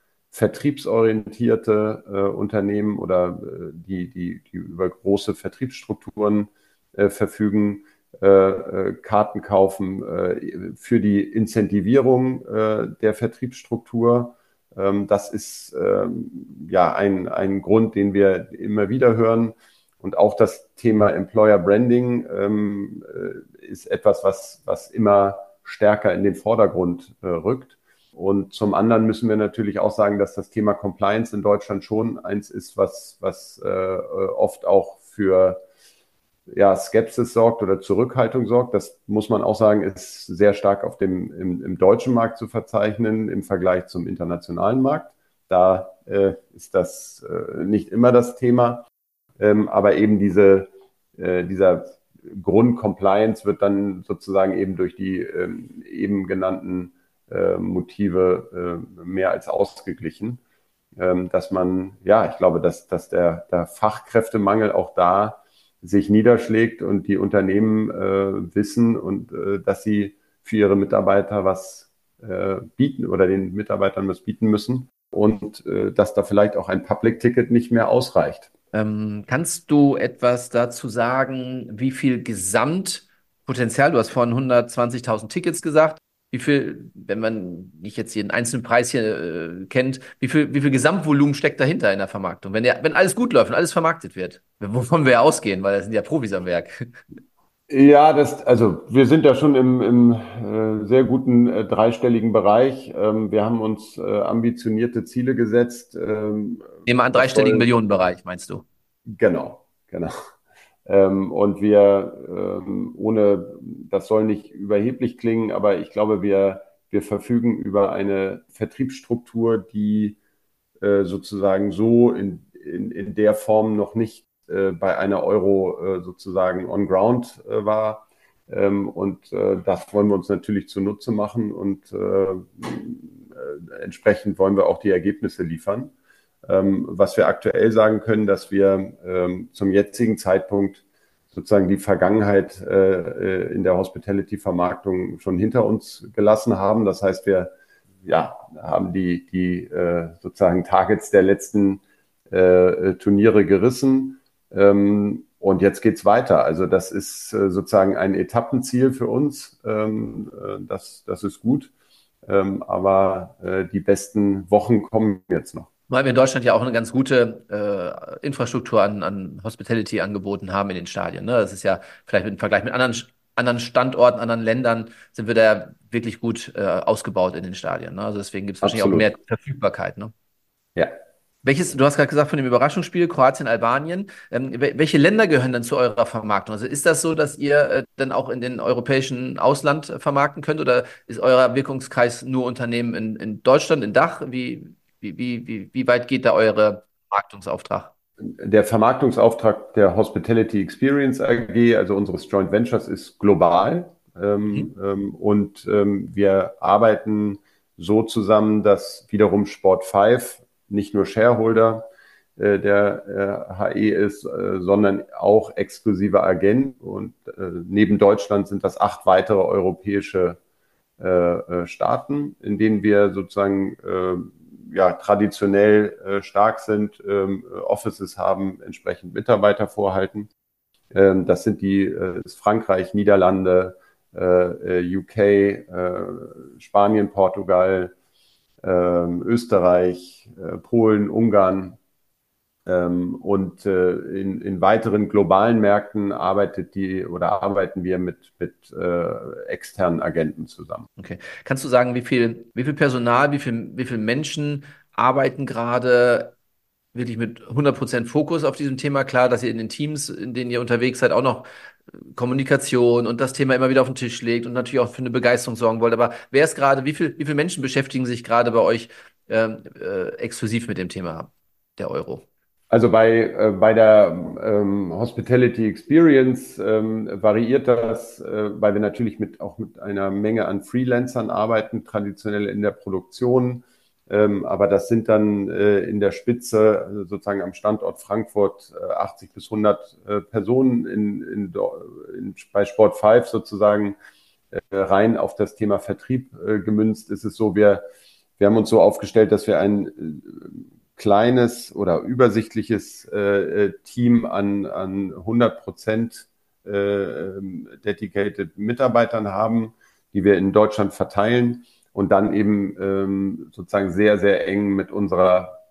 vertriebsorientierte äh, Unternehmen oder äh, die, die, die über große Vertriebsstrukturen äh, verfügen, äh, äh, Karten kaufen äh, für die Incentivierung äh, der Vertriebsstruktur. Das ist ähm, ja ein, ein Grund, den wir immer wieder hören. Und auch das Thema Employer Branding ähm, ist etwas, was, was immer stärker in den Vordergrund äh, rückt. Und zum anderen müssen wir natürlich auch sagen, dass das Thema Compliance in Deutschland schon eins ist, was, was äh, oft auch für ja, Skepsis sorgt oder Zurückhaltung sorgt. Das muss man auch sagen, ist sehr stark auf dem, im, im deutschen Markt zu verzeichnen im Vergleich zum internationalen Markt. Da äh, ist das äh, nicht immer das Thema. Ähm, aber eben diese, äh, dieser Grundcompliance wird dann sozusagen eben durch die ähm, eben genannten äh, Motive äh, mehr als ausgeglichen. Ähm, dass man, ja, ich glaube, dass, dass der, der Fachkräftemangel auch da sich niederschlägt und die Unternehmen äh, wissen und äh, dass sie für ihre Mitarbeiter was äh, bieten oder den Mitarbeitern was bieten müssen und äh, dass da vielleicht auch ein Public Ticket nicht mehr ausreicht. Ähm, kannst du etwas dazu sagen, wie viel Gesamtpotenzial, du hast vorhin hundertzwanzigtausend Tickets gesagt, wie viel, wenn man nicht jetzt jeden einzelnen Preis hier äh, kennt, wie viel, wie viel Gesamtvolumen steckt dahinter in der Vermarktung? Wenn, der, wenn alles gut läuft und alles vermarktet wird, wovon wir ja ausgehen, weil das sind ja Profis am Werk. Ja, das, also wir sind da schon im, im äh, sehr guten äh, dreistelligen Bereich. Ähm, wir haben uns äh, ambitionierte Ziele gesetzt. Ähm, Nehmen wir an, das dreistelligen soll, Millionenbereich, meinst du? genau, genau. Ähm, und wir, ähm, ohne, das soll nicht überheblich klingen, aber ich glaube, wir, wir verfügen über eine Vertriebsstruktur, die äh, sozusagen so in, in, in der Form noch nicht äh, bei einer Euro äh, sozusagen on ground äh, war. Ähm, und äh, das wollen wir uns natürlich zunutze machen und äh, äh, entsprechend wollen wir auch die Ergebnisse liefern. Ähm, was wir aktuell sagen können, dass wir ähm, zum jetzigen Zeitpunkt sozusagen die Vergangenheit äh, in der Hospitality-Vermarktung schon hinter uns gelassen haben. Das heißt, wir ja, haben die, die äh, sozusagen Targets der letzten äh, Turniere gerissen. Ähm, und jetzt geht's weiter. Also das ist äh, sozusagen ein Etappenziel für uns. Ähm, äh, das, das ist gut. Ähm, aber äh, die besten Wochen kommen jetzt noch. Weil wir in Deutschland ja auch eine ganz gute äh, Infrastruktur an, an Hospitality-Angeboten haben in den Stadien. Ne? Das ist ja vielleicht im Vergleich mit anderen, anderen Standorten, anderen Ländern, sind wir da ja wirklich gut äh, ausgebaut in den Stadien. Ne? Also deswegen gibt es wahrscheinlich auch Absolut. mehr Verfügbarkeit. Ne? Ja. Welches, du hast gerade gesagt von dem Überraschungsspiel Kroatien, Albanien. Ähm, wel- welche Länder gehören dann zu eurer Vermarktung? Also ist das so, dass ihr äh, dann auch in den europäischen Ausland äh, vermarkten könnt oder ist euer Wirkungskreis nur Unternehmen in, in Deutschland, in Dach? Wie, wie, wie, wie, wie weit geht da eure Vermarktungsauftrag? Der Vermarktungsauftrag der Hospitality Experience A G, also unseres Joint Ventures, ist global. Ähm, Mhm. ähm, und ähm, wir arbeiten so zusammen, dass wiederum Sport fünf nicht nur Shareholder äh, der äh, H E ist, äh, sondern auch exklusive Agent. Und äh, neben Deutschland sind das acht weitere europäische äh, äh, Staaten, in denen wir sozusagen äh, ja, traditionell äh, stark sind, ähm, Offices haben, entsprechend Mitarbeiter vorhalten. Ähm, das sind die äh, ist Frankreich, Niederlande, äh, U K, äh, Spanien, Portugal, äh, Österreich, äh, Polen, Ungarn. Ähm, und äh, in, in weiteren globalen Märkten arbeitet die oder arbeiten wir mit, mit äh, externen Agenten zusammen. Okay. Kannst du sagen, wie viel, wie viel Personal, wie viel, wie viel Menschen arbeiten gerade wirklich mit hundert Prozent Fokus auf diesem Thema? Klar, dass ihr in den Teams, in denen ihr unterwegs seid, auch noch äh, Kommunikation und das Thema immer wieder auf den Tisch legt und natürlich auch für eine Begeisterung sorgen wollt. Aber wer ist gerade, wie viel, wie viele Menschen beschäftigen sich gerade bei euch ähm, äh, exklusiv mit dem Thema der Euro? Also bei, äh, bei der ähm, Hospitality Experience ähm, variiert das, äh, weil wir natürlich mit, auch mit einer Menge an Freelancern arbeiten, traditionell in der Produktion. Ähm, aber das sind dann äh, in der Spitze, also sozusagen am Standort Frankfurt, äh, achtzig bis hundert äh, Personen. In, in, in, bei Sport fünf sozusagen äh, rein auf das Thema Vertrieb äh, gemünzt ist es so, wir, wir haben uns so aufgestellt, dass wir ein äh, kleines oder übersichtliches äh, Team an, an hundert Prozent äh, dedicated Mitarbeitern haben, die wir in Deutschland verteilen und dann eben ähm, sozusagen sehr, sehr eng mit unserer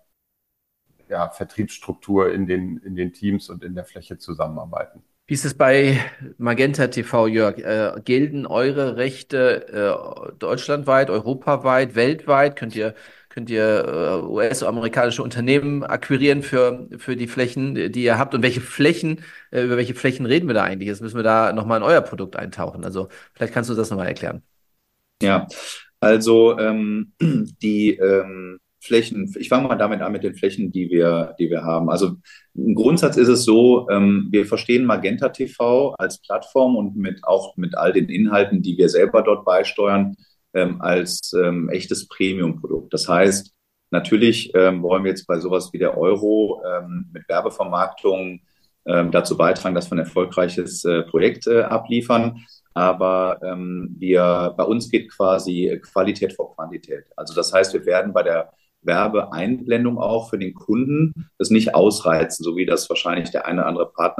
ja, Vertriebsstruktur in den, in den Teams und in der Fläche zusammenarbeiten. Wie ist es bei Magenta T V, Jörg? Äh, gelten eure Rechte äh, deutschlandweit, europaweit, weltweit? Könnt ihr, könnt ihr äh, U S-amerikanische Unternehmen akquirieren für, für die Flächen, die ihr habt? Und welche Flächen, äh, über welche Flächen reden wir da eigentlich? Jetzt müssen wir da nochmal in euer Produkt eintauchen. Also vielleicht kannst du das nochmal erklären. Ja, also ähm, die ähm, Flächen, ich fange mal damit an mit den Flächen, die wir, die wir haben. Also im Grundsatz ist es so, ähm, wir verstehen Magenta T V als Plattform und mit auch mit all den Inhalten, die wir selber dort beisteuern, ähm, als ähm, echtes Premium-Produkt. Das heißt, natürlich ähm, wollen wir jetzt bei sowas wie der Euro ähm, mit Werbevermarktung ähm, dazu beitragen, dass wir ein erfolgreiches äh, Projekt äh, abliefern. Aber ähm, wir, bei uns geht quasi Qualität vor Quantität. Also das heißt, wir werden bei der Werbeeinblendung auch für den Kunden das nicht ausreizen, so wie das wahrscheinlich der eine oder andere Partner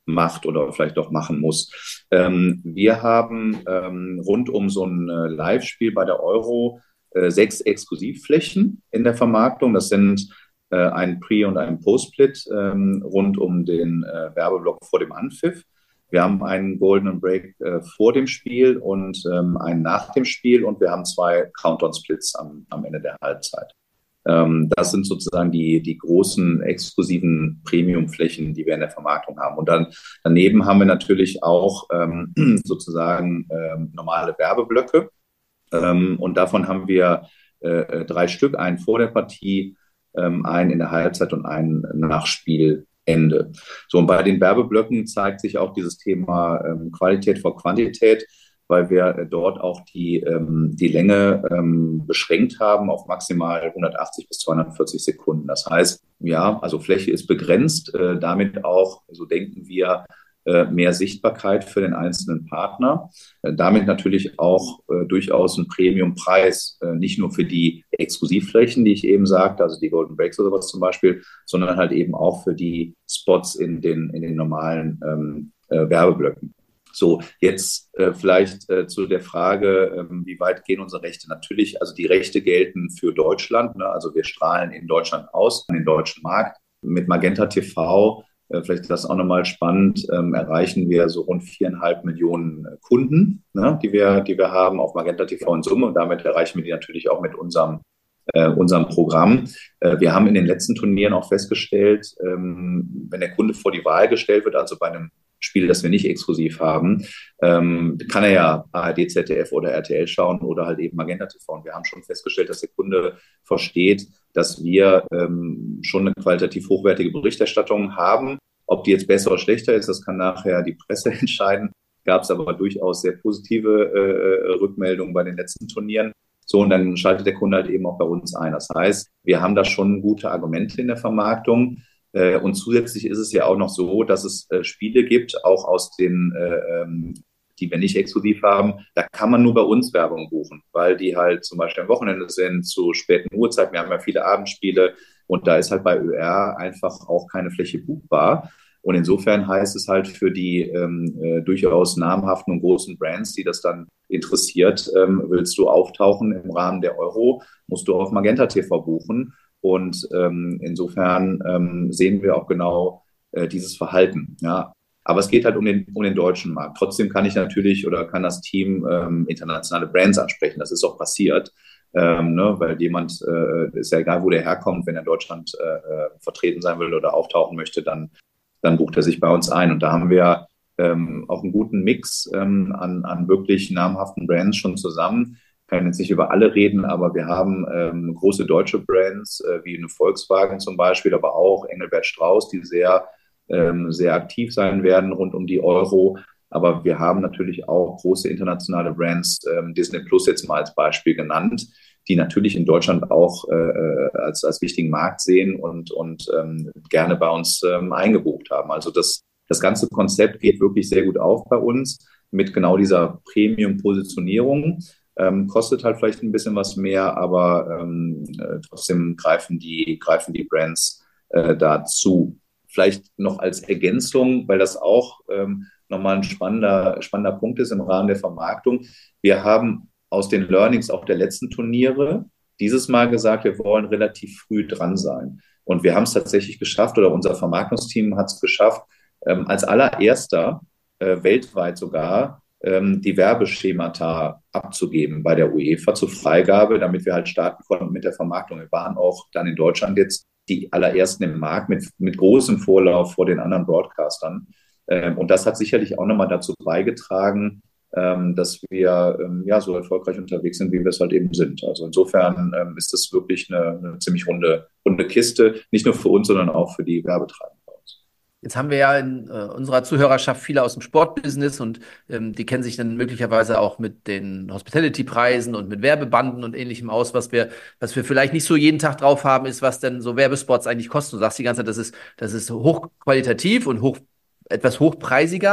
macht oder vielleicht auch machen muss. Ähm, wir haben ähm, rund um so ein äh, Live-Spiel bei der Euro äh, sechs Exklusivflächen in der Vermarktung. Das sind äh, ein Pre- und ein Post-Split ähm, rund um den äh, Werbeblock vor dem Anpfiff. Wir haben einen Golden Break äh, vor dem Spiel und ähm, einen nach dem Spiel und wir haben zwei Countdown-Splits am, am Ende der Halbzeit. Ähm, das sind sozusagen die, die großen exklusiven Premium-Flächen, die wir in der Vermarktung haben. Und dann daneben haben wir natürlich auch ähm, sozusagen ähm, normale Werbeblöcke. Ähm, und davon haben wir äh, drei Stück, einen vor der Partie, ähm, einen in der Halbzeit und einen nach Spielende. So, und bei den Werbeblöcken zeigt sich auch dieses Thema ähm, Qualität vor Quantität, weil wir dort auch die, ähm, die Länge ähm, beschränkt haben auf maximal hundertachtzig bis zweihundertvierzig Sekunden. Das heißt, ja, also Fläche ist begrenzt, äh, damit auch, so denken wir, äh, mehr Sichtbarkeit für den einzelnen Partner. Äh, damit natürlich auch äh, durchaus ein Premiumpreis, äh, nicht nur für die Exklusivflächen, die ich eben sagte, also die Golden Breaks oder sowas zum Beispiel, sondern halt eben auch für die Spots in den, in den normalen ähm, äh, Werbeblöcken. So, jetzt äh, vielleicht äh, zu der Frage, ähm, wie weit gehen unsere Rechte? Natürlich, also die Rechte gelten für Deutschland, ne? Also wir strahlen in Deutschland aus, an den deutschen Markt. Mit Magenta T V, äh, vielleicht ist das auch nochmal spannend, ähm, erreichen wir so rund viereinhalb Millionen Kunden, ne? die wir, die wir haben auf Magenta T V in Summe. Und damit erreichen wir die natürlich auch mit unserem äh, unserem Programm. Äh, wir haben in den letzten Turnieren auch festgestellt, ähm, wenn der Kunde vor die Wahl gestellt wird, also bei einem Spiel, das wir nicht exklusiv haben, ähm, kann er ja A R D, Z D F oder R T L schauen oder halt eben Magenta T V. Und wir haben schon festgestellt, dass der Kunde versteht, dass wir ähm, schon eine qualitativ hochwertige Berichterstattung haben. Ob die jetzt besser oder schlechter ist, das kann nachher die Presse entscheiden. Gab es aber durchaus sehr positive äh, Rückmeldungen bei den letzten Turnieren. So, und dann schaltet der Kunde halt eben auch bei uns ein. Das heißt, wir haben da schon gute Argumente in der Vermarktung. Und zusätzlich ist es ja auch noch so, dass es äh, Spiele gibt, auch aus den, äh, ähm, die wir nicht exklusiv haben. Da kann man nur bei uns Werbung buchen, weil die halt zum Beispiel am Wochenende sind, zu späten Uhrzeiten. Wir haben ja viele Abendspiele und da ist halt bei Ö R einfach auch keine Fläche buchbar. Und insofern heißt es halt für die ähm, äh, durchaus namhaften und großen Brands, die das dann interessiert, ähm, willst du auftauchen im Rahmen der Euro, musst du auf Magenta T V buchen. Und ähm, insofern ähm, sehen wir auch genau äh, dieses Verhalten. Ja. Aber es geht halt um den, um den deutschen Markt. Trotzdem kann ich natürlich oder kann das Team ähm, internationale Brands ansprechen. Das ist auch passiert, ähm, ne, weil jemand, äh, ist ja egal, wo der herkommt, wenn er in Deutschland äh, vertreten sein will oder auftauchen möchte, dann, dann bucht er sich bei uns ein. Und da haben wir ähm, auch einen guten Mix ähm, an, an wirklich namhaften Brands schon zusammen. Ich kann jetzt nicht über alle reden, aber wir haben ähm, große deutsche Brands, äh, wie eine Volkswagen zum Beispiel, aber auch Engelbert Strauß, die sehr, ähm, sehr aktiv sein werden rund um die Euro. Aber wir haben natürlich auch große internationale Brands, ähm, Disney Plus jetzt mal als Beispiel genannt, die natürlich in Deutschland auch äh, als, als wichtigen Markt sehen und, und ähm, gerne bei uns ähm, eingebucht haben. Also das, das ganze Konzept geht wirklich sehr gut auf bei uns mit genau dieser Premium-Positionierung. Ähm, kostet halt vielleicht ein bisschen was mehr, aber ähm, äh, trotzdem greifen die, greifen die Brands äh, dazu. Vielleicht noch als Ergänzung, weil das auch ähm, nochmal ein spannender, spannender Punkt ist im Rahmen der Vermarktung. Wir haben aus den Learnings auch der letzten Turniere dieses Mal gesagt, wir wollen relativ früh dran sein. Und wir haben es tatsächlich geschafft, oder unser Vermarktungsteam hat es geschafft, ähm, als allererster, äh, weltweit sogar, die Werbeschemata abzugeben bei der UEFA zur Freigabe, damit wir halt starten konnten mit der Vermarktung. Wir waren auch dann in Deutschland jetzt die allerersten im Markt mit, mit großem Vorlauf vor den anderen Broadcastern. Und das hat sicherlich auch nochmal dazu beigetragen, dass wir ja so erfolgreich unterwegs sind, wie wir es halt eben sind. Also insofern ist das wirklich eine, eine ziemlich runde, runde Kiste, nicht nur für uns, sondern auch für die Werbetreibenden. Jetzt haben wir ja in äh, unserer Zuhörerschaft viele aus dem Sportbusiness und ähm, die kennen sich dann möglicherweise auch mit den Hospitality-Preisen und mit Werbebanden und Ähnlichem aus. Was wir, was wir vielleicht nicht so jeden Tag drauf haben, ist, was denn so Werbespots eigentlich kosten. Du sagst die ganze Zeit, das ist, das ist hochqualitativ und hoch, etwas hochpreisiger.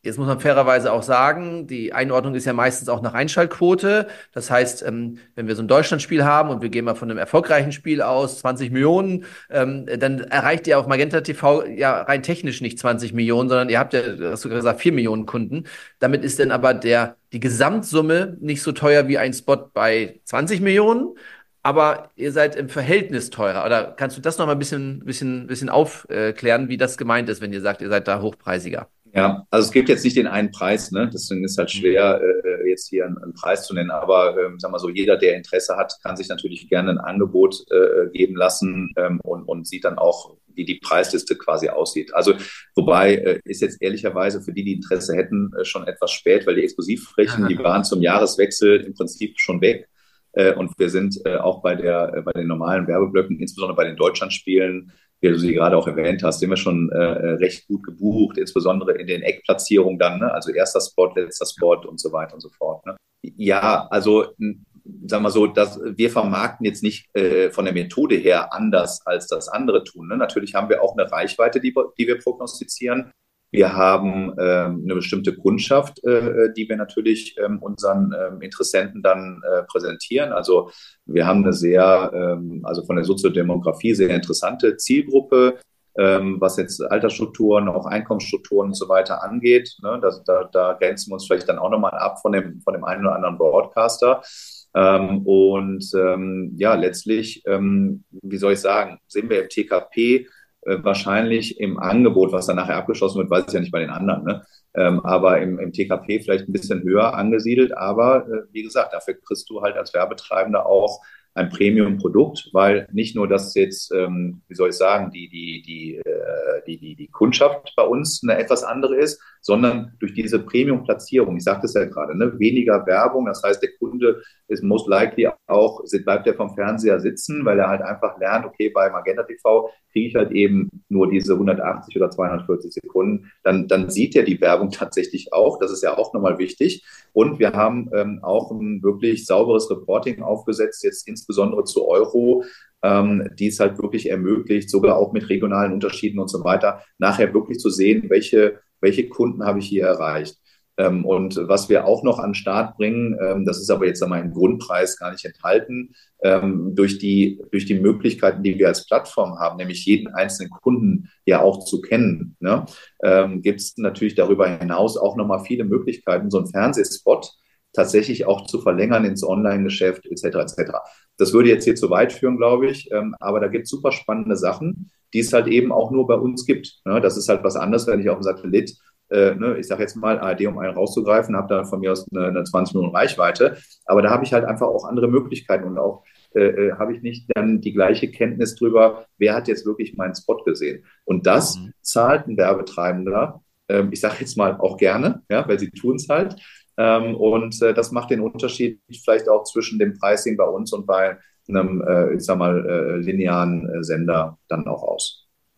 Jetzt muss man fairerweise auch sagen, die Einordnung ist ja meistens auch nach Einschaltquote. Das heißt, ähm, wenn wir so ein Deutschlandspiel haben und wir gehen mal von einem erfolgreichen Spiel aus, zwanzig Millionen, ähm, dann erreicht ihr auf Magenta T V ja rein technisch nicht zwanzig Millionen, sondern ihr habt ja, hast du gesagt, vier Millionen Kunden. Damit ist dann aber der, die Gesamtsumme nicht so teuer wie ein Spot bei zwanzig Millionen. Aber ihr seid im Verhältnis teurer. Oder kannst du das noch mal ein bisschen, bisschen, bisschen aufklären, wie das gemeint ist, wenn ihr sagt, ihr seid da hochpreisiger? Ja, also es gibt jetzt nicht den einen Preis, ne? Deswegen ist halt schwer, äh, jetzt hier einen, einen Preis zu nennen. Aber ähm, sag mal so, jeder, der Interesse hat, kann sich natürlich gerne ein Angebot äh, geben lassen ähm, und, und sieht dann auch, wie die Preisliste quasi aussieht. Also wobei äh, ist jetzt ehrlicherweise für die, die Interesse hätten, äh, schon etwas spät, weil die Exklusivflächen, die waren zum Jahreswechsel im Prinzip schon weg. Äh, und wir sind äh, auch bei der äh, bei den normalen Werbeblöcken, insbesondere bei den Deutschlandspielen, wie du sie gerade auch erwähnt hast, sind wir schon äh, recht gut gebucht, insbesondere in den Eckplatzierungen dann, ne? Also erster Spot, letzter Spot und so weiter und so fort. Ne? Ja, also sagen wir so, dass wir vermarkten jetzt nicht äh, von der Methode her anders, als das andere tun. Ne? Natürlich haben wir auch eine Reichweite, die, die wir prognostizieren. Wir haben ähm, eine bestimmte Kundschaft, äh, die wir natürlich ähm, unseren ähm, Interessenten dann äh, präsentieren. Also wir haben eine sehr, ähm, also von der Soziodemografie sehr interessante Zielgruppe, ähm, was jetzt Altersstrukturen, auch Einkommensstrukturen und so weiter angeht. Ne? Das, da, da grenzen wir uns vielleicht dann auch nochmal ab von dem, von dem einen oder anderen Broadcaster. Ähm, und ähm, ja, letztlich, ähm, wie soll ich sagen, sehen wir im T K P wahrscheinlich im Angebot, was dann nachher abgeschlossen wird, weiß ich ja nicht bei den anderen, ne? Ähm, aber im, im T K P vielleicht ein bisschen höher angesiedelt. Aber äh, wie gesagt, dafür kriegst du halt als Werbetreibender auch ein Premium-Produkt, weil nicht nur, dass jetzt, ähm, wie soll ich sagen, die, die, die, äh, die, die, die Kundschaft bei uns eine etwas andere ist, sondern durch diese Premium-Platzierung, ich sagte es ja gerade, ne, weniger Werbung, das heißt, der Kunde ist most likely auch, bleibt er vom Fernseher sitzen, weil er halt einfach lernt, okay, bei Magenta T V kriege ich halt eben nur diese hundertachtzig oder zweihundertvierzig Sekunden, dann, dann sieht er die Werbung tatsächlich auch, das ist ja auch nochmal wichtig. Und wir haben ähm, auch ein wirklich sauberes Reporting aufgesetzt, jetzt insbesondere zu Euro, ähm, die es halt wirklich ermöglicht, sogar auch mit regionalen Unterschieden und so weiter, nachher wirklich zu sehen, welche, welche Kunden habe ich hier erreicht. Ähm, und was wir auch noch an den Start bringen, ähm, das ist aber jetzt einmal im Grundpreis gar nicht enthalten, ähm, durch die, durch die Möglichkeiten, die wir als Plattform haben, nämlich jeden einzelnen Kunden ja auch zu kennen, ne, ähm, gibt es natürlich darüber hinaus auch nochmal viele Möglichkeiten, so einen Fernsehspot tatsächlich auch zu verlängern ins Online-Geschäft et cetera et cetera. Das würde jetzt hier zu weit führen, glaube ich, ähm, aber da gibt es super spannende Sachen, die es halt eben auch nur bei uns gibt. Ne? Das ist halt was anderes, wenn ich auf dem Satellit Äh, ne, ich sage jetzt mal A R D, um einen rauszugreifen, habe da von mir aus eine, eine zwanzig Millionen Reichweite, aber da habe ich halt einfach auch andere Möglichkeiten und auch äh, habe ich nicht dann die gleiche Kenntnis drüber, wer hat jetzt wirklich meinen Spot gesehen. Und das mhm. zahlt ein Werbetreibender, äh, ich sage jetzt mal auch gerne, ja, weil sie tun es halt. Ähm, und äh, das macht den Unterschied vielleicht auch zwischen dem Pricing bei uns und bei einem, äh, ich sag mal, äh, linearen äh, Sender dann auch aus.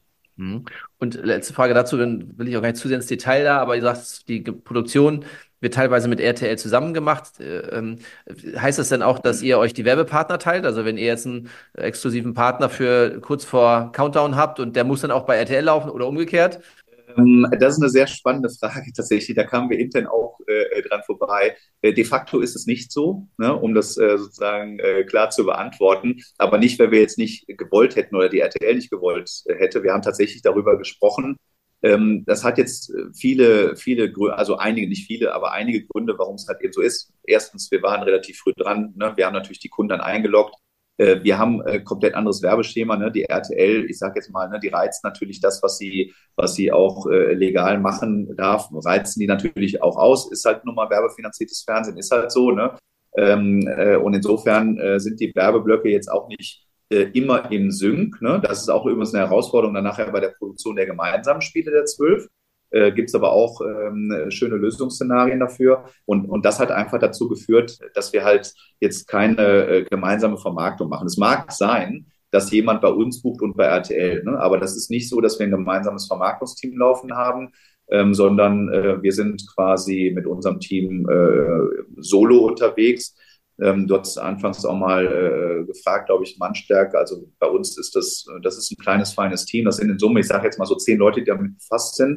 Und letzte Frage dazu, dann will ich auch gar nicht zu sehr ins Detail da, aber ihr sagt, die Produktion wird teilweise mit R T L zusammen gemacht. Ähm, heißt das denn auch, dass ihr euch die Werbepartner teilt? Also wenn ihr jetzt einen exklusiven Partner für kurz vor Countdown habt und der muss dann auch bei R T L laufen oder umgekehrt? Das ist eine sehr spannende Frage tatsächlich. Da kamen wir intern auch äh, dran vorbei. Äh, de facto ist es nicht so, ne, um das äh, sozusagen äh, klar zu beantworten. Aber nicht, weil wir jetzt nicht gewollt hätten oder die R T L nicht gewollt äh, hätte. Wir haben tatsächlich darüber gesprochen. Ähm, das hat jetzt viele, viele Gründe, also einige, nicht viele, aber einige Gründe, warum es halt eben so ist. Erstens, wir waren relativ früh dran. Ne? Wir haben natürlich die Kunden dann eingeloggt. Wir haben äh, komplett anderes Werbeschema, ne? Die R T L, ich sage jetzt mal, ne, die reizt natürlich das, was sie, was sie auch äh, legal machen darf, reizen die natürlich auch aus. Ist halt nun mal werbefinanziertes Fernsehen, ist halt so, ne? Ähm, äh, und insofern äh, sind die Werbeblöcke jetzt auch nicht äh, immer im Sync, ne? Das ist auch übrigens eine Herausforderung dann nachher bei der Produktion der gemeinsamen Spiele der zwölf. Äh, gibt es aber auch ähm, schöne Lösungsszenarien dafür. Und, und das hat einfach dazu geführt, dass wir halt jetzt keine äh, gemeinsame Vermarktung machen. Es mag sein, dass jemand bei uns bucht und bei R T L, ne? Aber das ist nicht so, dass wir ein gemeinsames Vermarktungsteam laufen haben, ähm, sondern äh, wir sind quasi mit unserem Team äh, solo unterwegs. Ähm, du hast anfangs auch mal äh, gefragt, glaube ich, Mannstärke. Also bei uns ist das, das ist ein kleines, feines Team. Das sind in Summe, ich sage jetzt mal so zehn Leute, die damit befasst sind.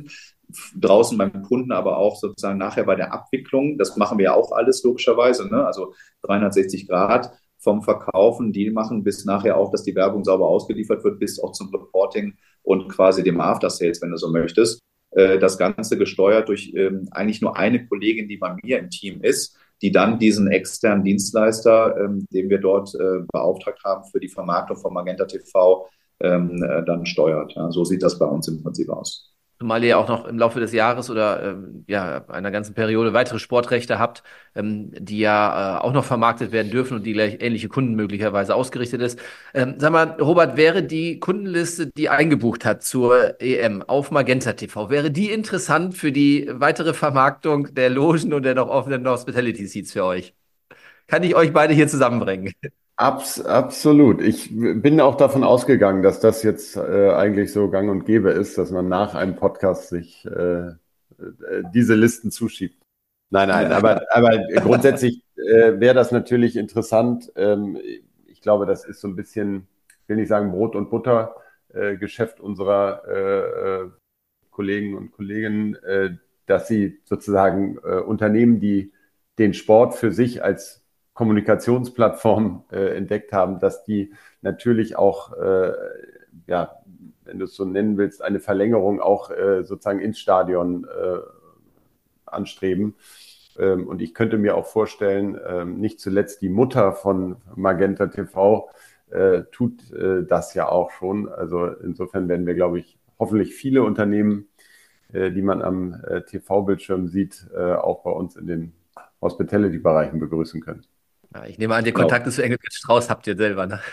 draußen beim Kunden, aber auch sozusagen nachher bei der Abwicklung. Das machen wir ja auch alles logischerweise, ne? Also dreihundertsechzig Grad vom Verkaufen, die machen bis nachher auch, dass die Werbung sauber ausgeliefert wird, bis auch zum Reporting und quasi dem After Sales, wenn du so möchtest. Äh, das Ganze gesteuert durch ähm, eigentlich nur eine Kollegin, die bei mir im Team ist, die dann diesen externen Dienstleister, ähm, den wir dort äh, beauftragt haben für die Vermarktung von Magenta T V, ähm, äh, dann steuert. Ja, so sieht das bei uns im Prinzip aus. Zumal ihr ja auch noch im Laufe des Jahres oder ähm, ja, einer ganzen Periode weitere Sportrechte habt, ähm, die ja äh, auch noch vermarktet werden dürfen und die gleich ähnliche Kunden möglicherweise ausgerichtet ist. Ähm, sag mal, Robert, wäre die Kundenliste, die eingebucht hat zur E M auf Magenta T V, wäre die interessant für die weitere Vermarktung der Logen und der noch offenen Hospitality Seats für euch? Kann ich euch beide hier zusammenbringen? Abs absolut. Ich bin auch davon ausgegangen, dass das jetzt äh, eigentlich so gang und gäbe ist, dass man nach einem Podcast sich äh, äh, diese Listen zuschiebt. Nein, nein, aber, aber grundsätzlich äh, wäre das natürlich interessant. Ähm, ich glaube, das ist so ein bisschen, ich will nicht sagen Brot- und Butter-Geschäft äh, unserer äh, äh, Kollegen und Kolleginnen, äh, dass sie sozusagen äh, Unternehmen, die den Sport für sich als Kommunikationsplattform äh, entdeckt haben, dass die natürlich auch, äh, ja, wenn du es so nennen willst, eine Verlängerung auch äh, sozusagen ins Stadion äh, anstreben. Ähm, und ich könnte mir auch vorstellen, ähm, nicht zuletzt die Mutter von Magenta T V äh, tut äh, das ja auch schon. Also insofern werden wir, glaube ich, hoffentlich viele Unternehmen, äh, die man am äh, T V-Bildschirm sieht, äh, auch bei uns in den Hospitality-Bereichen begrüßen können. Ja, ich nehme an, die Kontakte zu Engelbert Strauß habt ihr selber, ne?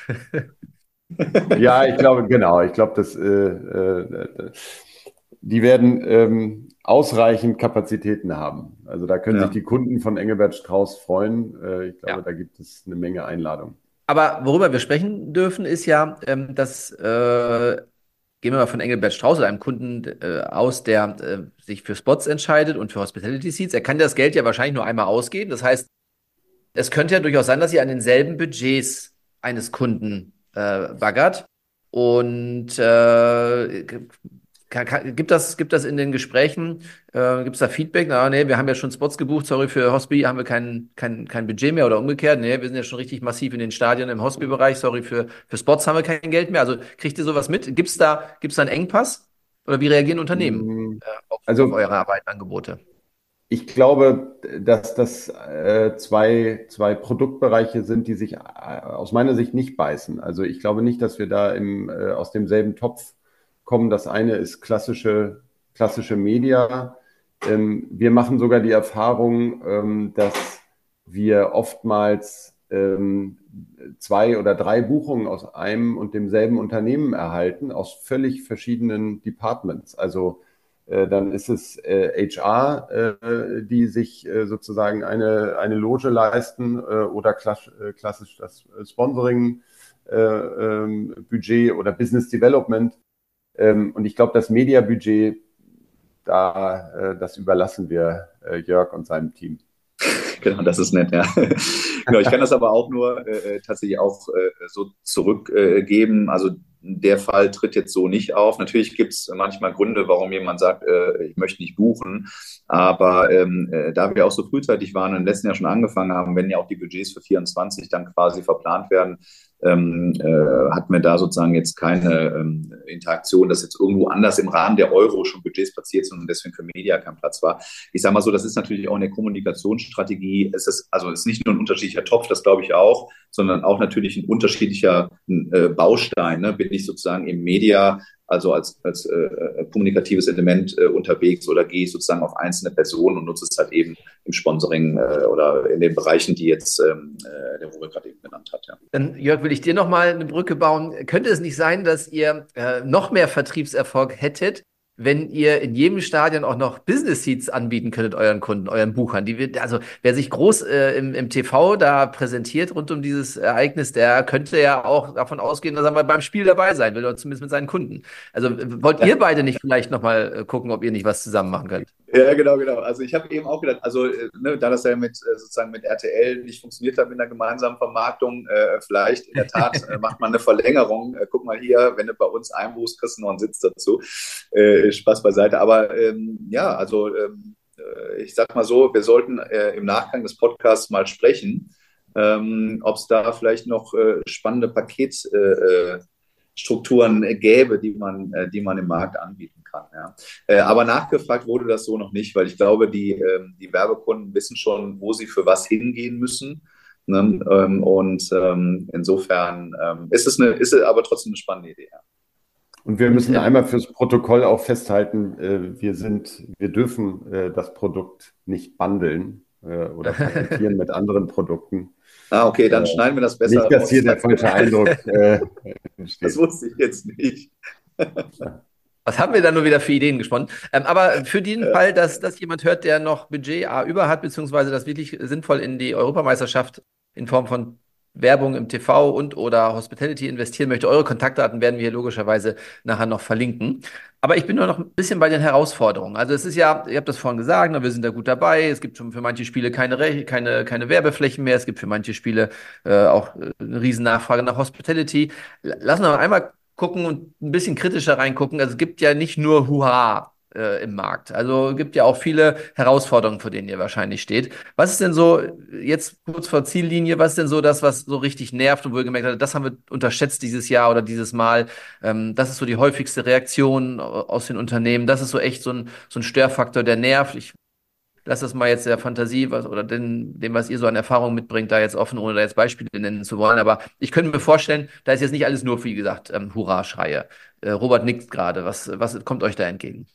Ja, ich glaube, genau. Ich glaube, dass äh, äh, die werden ähm, ausreichend Kapazitäten haben. Also da können Ja. sich die Kunden von Engelbert Strauß freuen. Äh, ich glaube, Ja. da gibt es eine Menge Einladungen. Aber worüber wir sprechen dürfen, ist ja, ähm, dass, äh, gehen wir mal von Engelbert Strauß oder einem Kunden äh, aus, der äh, sich für Spots entscheidet und für Hospitality Seats. Er kann das Geld ja wahrscheinlich nur einmal ausgeben. Das heißt, es könnte ja durchaus sein, dass ihr an denselben Budgets eines Kunden äh, baggert. Und äh, kann, kann, gibt das, gibt das in den Gesprächen, äh, gibt es da Feedback? Na, nee, wir haben ja schon Spots gebucht, sorry, für Hospi haben wir kein, kein, kein Budget mehr oder umgekehrt. Nee, wir sind ja schon richtig massiv in den Stadien im Hospi-Bereich, sorry, für, für Spots haben wir kein Geld mehr. Also kriegt ihr sowas mit? Gibt es da, gibt's da einen Engpass? Oder wie reagieren Unternehmen äh, auf, Also auf eure Arbeitsangebote? ich glaube, dass das äh, zwei, zwei Produktbereiche sind, die sich äh, aus meiner Sicht nicht beißen. Also ich glaube nicht, dass wir da im, äh, aus demselben Topf kommen. Das eine ist klassische, klassische Media. Ähm, wir machen sogar die Erfahrung, ähm, dass wir oftmals ähm, zwei oder drei Buchungen aus einem und demselben Unternehmen erhalten, aus völlig verschiedenen Departments. Also äh, dann ist es äh, H R, äh, die sich äh, sozusagen eine, eine Loge leisten äh, oder klass äh, klassisch das Sponsoring, äh, ähm, Budget oder Business Development. Ähm, und ich glaube, das Media-Budget, da, äh, das überlassen wir äh, Jörg und seinem Team. Genau, das ist nett, ja. Genau, ich kann das aber auch nur äh, tatsächlich auch äh, so zurückgeben. Äh, also der Fall tritt jetzt so nicht auf. Natürlich gibt es manchmal Gründe, warum jemand sagt, äh, ich möchte nicht buchen. Aber ähm, äh, da wir auch so frühzeitig waren und im letzten Jahr schon angefangen haben, wenn ja auch die Budgets für vierundzwanzig dann quasi verplant werden, ähm, äh, hatten wir da sozusagen jetzt keine ähm, Interaktion, dass jetzt irgendwo anders im Rahmen der Euro schon Budgets platziert sind und deswegen für Media kein Platz war. Ich sage mal so, das ist natürlich auch eine Kommunikationsstrategie. Es ist also es ist nicht nur ein unterschiedlicher Topf, das glaube ich auch, sondern auch natürlich ein unterschiedlicher äh, Baustein. Ne? Bin ich sozusagen im Media, also als, als äh, kommunikatives Element äh, unterwegs oder gehe ich sozusagen auf einzelne Personen und nutze es halt eben im Sponsoring äh, oder in den Bereichen, die jetzt ähm, äh, der Robert gerade eben genannt hat. Ja. Dann, Jörg, will ich dir nochmal eine Brücke bauen. Könnte es nicht sein, dass ihr äh, noch mehr Vertriebserfolg hättet, wenn ihr in jedem Stadion auch noch Business Seats anbieten könntet euren Kunden, euren Buchern? Die, also wer sich groß äh, im, im T V da präsentiert rund um dieses Ereignis, der könnte ja auch davon ausgehen, dass er mal beim Spiel dabei sein will, oder zumindest mit seinen Kunden. Also wollt ihr beide nicht vielleicht nochmal gucken, ob ihr nicht was zusammen machen könnt? Ja, genau, genau. Also ich habe eben auch gedacht, also äh, ne, da das ja mit äh, sozusagen mit R T L nicht funktioniert hat mit einer gemeinsamen Vermarktung, äh, vielleicht in der Tat äh, macht man eine Verlängerung. Äh, guck mal hier, wenn du bei uns einbuchst, kriegst du noch einen Sitz dazu. Äh, Spaß beiseite. Aber ähm, ja, also ähm, äh, ich sag mal so, wir sollten äh, im Nachgang des Podcasts mal sprechen, ähm, ob es da vielleicht noch äh, spannende Paketstrukturen äh, Strukturen gäbe, die man, äh, die man im Markt anbieten kann. Ja. Äh, aber nachgefragt wurde das so noch nicht, weil ich glaube, die, ähm, die Werbekunden wissen schon, wo sie für was hingehen müssen. Ne? Ähm, und ähm, insofern ähm, ist es eine, ist es aber trotzdem eine spannende Idee. Ja. Und wir müssen einmal fürs Protokoll auch festhalten, äh, wir sind, wir dürfen äh, das Produkt nicht bundeln äh, oder paketieren mit anderen Produkten. Ah, okay, dann äh, schneiden wir das besser Nicht, dass hier der falsche Eindruck äh, entsteht. Das wusste ich jetzt nicht. Was haben wir da nur wieder für Ideen gesponnen? Ähm, aber für den Fall, dass das jemand hört, der noch Budget A über hat, beziehungsweise das wirklich sinnvoll in die Europameisterschaft in Form von Werbung im T V und oder Hospitality investieren möchte, eure Kontaktdaten werden wir hier logischerweise nachher noch verlinken. Aber ich bin nur noch ein bisschen bei den Herausforderungen. Also es ist ja, ihr habt das vorhin gesagt, wir sind da gut dabei. Es gibt schon für manche Spiele keine, Re keine, keine Werbeflächen mehr. Es gibt für manche Spiele äh, auch eine riesen Nachfrage nach Hospitality. Lassen wir mal einmal gucken und ein bisschen kritischer reingucken. Also es gibt ja nicht nur Hurra äh, im Markt. Also es gibt ja auch viele Herausforderungen, vor denen ihr wahrscheinlich steht. Was ist denn so, jetzt kurz vor Ziellinie, was ist denn so das, was so richtig nervt und wo ihr gemerkt habt, das haben wir unterschätzt dieses Jahr oder dieses Mal? Ähm, das ist so die häufigste Reaktion aus den Unternehmen. Das ist so echt so ein, so ein Störfaktor, der nervt. Ich lass das mal jetzt der Fantasie was, oder den, dem, was ihr so an Erfahrung mitbringt, da jetzt offen, ohne da jetzt Beispiele nennen zu wollen. Aber ich könnte mir vorstellen, da ist jetzt nicht alles nur, wie gesagt, ähm, Hurra-Schreie. Äh, Robert nickt gerade. Was, was kommt euch da entgegen?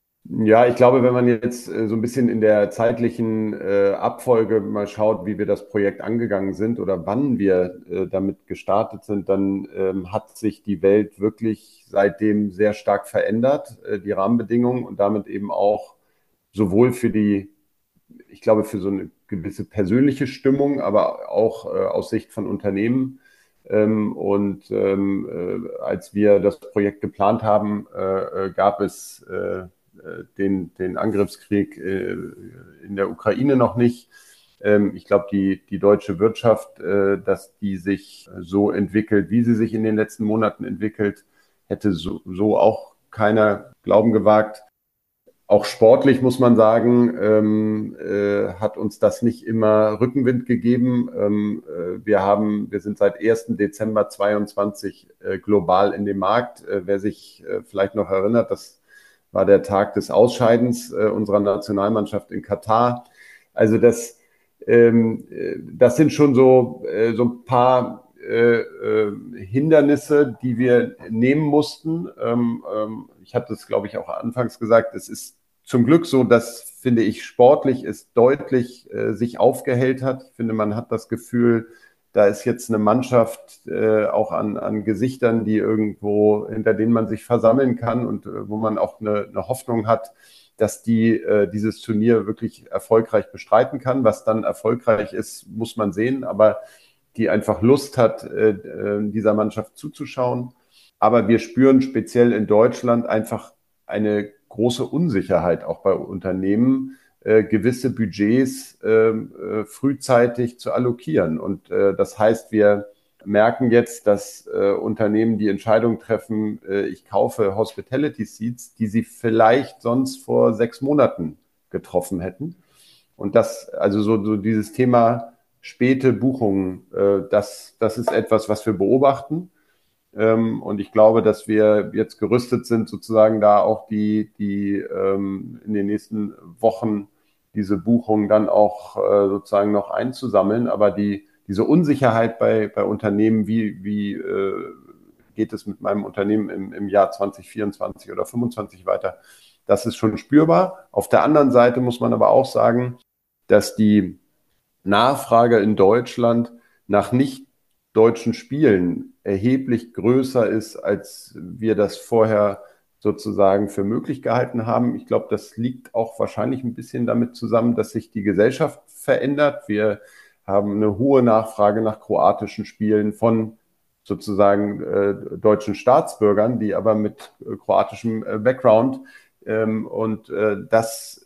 Ja, ich glaube, wenn man jetzt äh, so ein bisschen in der zeitlichen äh, Abfolge mal schaut, wie wir das Projekt angegangen sind oder wann wir äh, damit gestartet sind, dann ähm, hat sich die Welt wirklich seitdem sehr stark verändert, äh, die Rahmenbedingungen und damit eben auch sowohl für die, ich glaube, für so eine gewisse persönliche Stimmung, aber auch äh, aus Sicht von Unternehmen. Ähm, und ähm, äh, als wir das Projekt geplant haben, äh, äh, gab es äh, Den, den Angriffskrieg äh, in der Ukraine noch nicht. Ähm, ich glaube, die, die deutsche Wirtschaft, äh, dass die sich so entwickelt, wie sie sich in den letzten Monaten entwickelt, hätte so, so auch keiner Glauben gewagt. Auch sportlich muss man sagen, ähm, äh, hat uns das nicht immer Rückenwind gegeben. Ähm, äh, wir haben, wir sind seit ersten Dezember zweiundzwanzig äh, global in dem Markt. Äh, wer sich äh, vielleicht noch erinnert, das war der Tag des Ausscheidens äh, unserer Nationalmannschaft in Katar. Also das, ähm, das sind schon so, äh, so ein paar äh, äh, Hindernisse, die wir nehmen mussten. Ähm, ähm, ich hatte es, glaube ich, auch anfangs gesagt, es ist zum Glück so, dass, finde ich, sportlich es deutlich äh, sich aufgehellt hat. Ich finde, man hat das Gefühl, da ist jetzt eine Mannschaft äh, auch an, an Gesichtern, die irgendwo, hinter denen man sich versammeln kann und äh, wo man auch eine, eine Hoffnung hat, dass die äh, dieses Turnier wirklich erfolgreich bestreiten kann. Was dann erfolgreich ist, muss man sehen, aber die einfach Lust hat, äh, dieser Mannschaft zuzuschauen. Aber wir spüren speziell in Deutschland einfach eine große Unsicherheit auch bei Unternehmen, Äh, gewisse Budgets äh, äh, frühzeitig zu allokieren. Und äh, das heißt, wir merken jetzt, dass äh, Unternehmen die Entscheidung treffen, äh, ich kaufe Hospitality Seats, die sie vielleicht sonst vor sechs Monaten getroffen hätten. Und das, also so, so dieses Thema späte Buchungen, äh, das, das ist etwas, was wir beobachten. Ähm, und ich glaube, dass wir jetzt gerüstet sind, sozusagen da auch die, die ähm, in den nächsten Wochen diese Buchungen dann auch äh, sozusagen noch einzusammeln. Aber die, diese Unsicherheit bei, bei Unternehmen, wie, wie äh, geht es mit meinem Unternehmen im, im Jahr zwanzig vierundzwanzig oder fünfundzwanzig weiter, das ist schon spürbar. Auf der anderen Seite muss man aber auch sagen, dass die Nachfrage in Deutschland nach nicht deutschen Spielen erheblich größer ist, als wir das vorher sozusagen für möglich gehalten haben. Ich glaube, das liegt auch wahrscheinlich ein bisschen damit zusammen, dass sich die Gesellschaft verändert. Wir haben eine hohe Nachfrage nach kroatischen Spielen von sozusagen äh, deutschen Staatsbürgern, die aber mit äh, kroatischem äh, Background ähm, und äh, das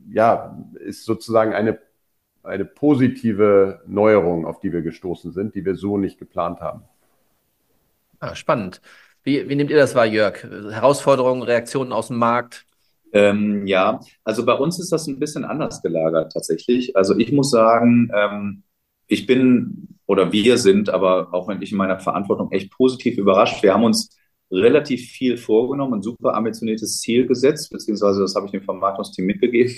ja, ist sozusagen eine, eine positive Neuerung, auf die wir gestoßen sind, die wir so nicht geplant haben. Ah, spannend. Wie, wie nehmt ihr das wahr, Jörg? Herausforderungen, Reaktionen aus dem Markt? Ähm, ja, also bei uns ist das ein bisschen anders gelagert tatsächlich. Also ich muss sagen, ähm, ich bin oder wir sind, aber auch wenn ich in meiner Verantwortung echt positiv überrascht. Wir haben uns relativ viel vorgenommen, ein super ambitioniertes Ziel gesetzt, beziehungsweise das habe ich dem Vermarktungsteam mitgegeben.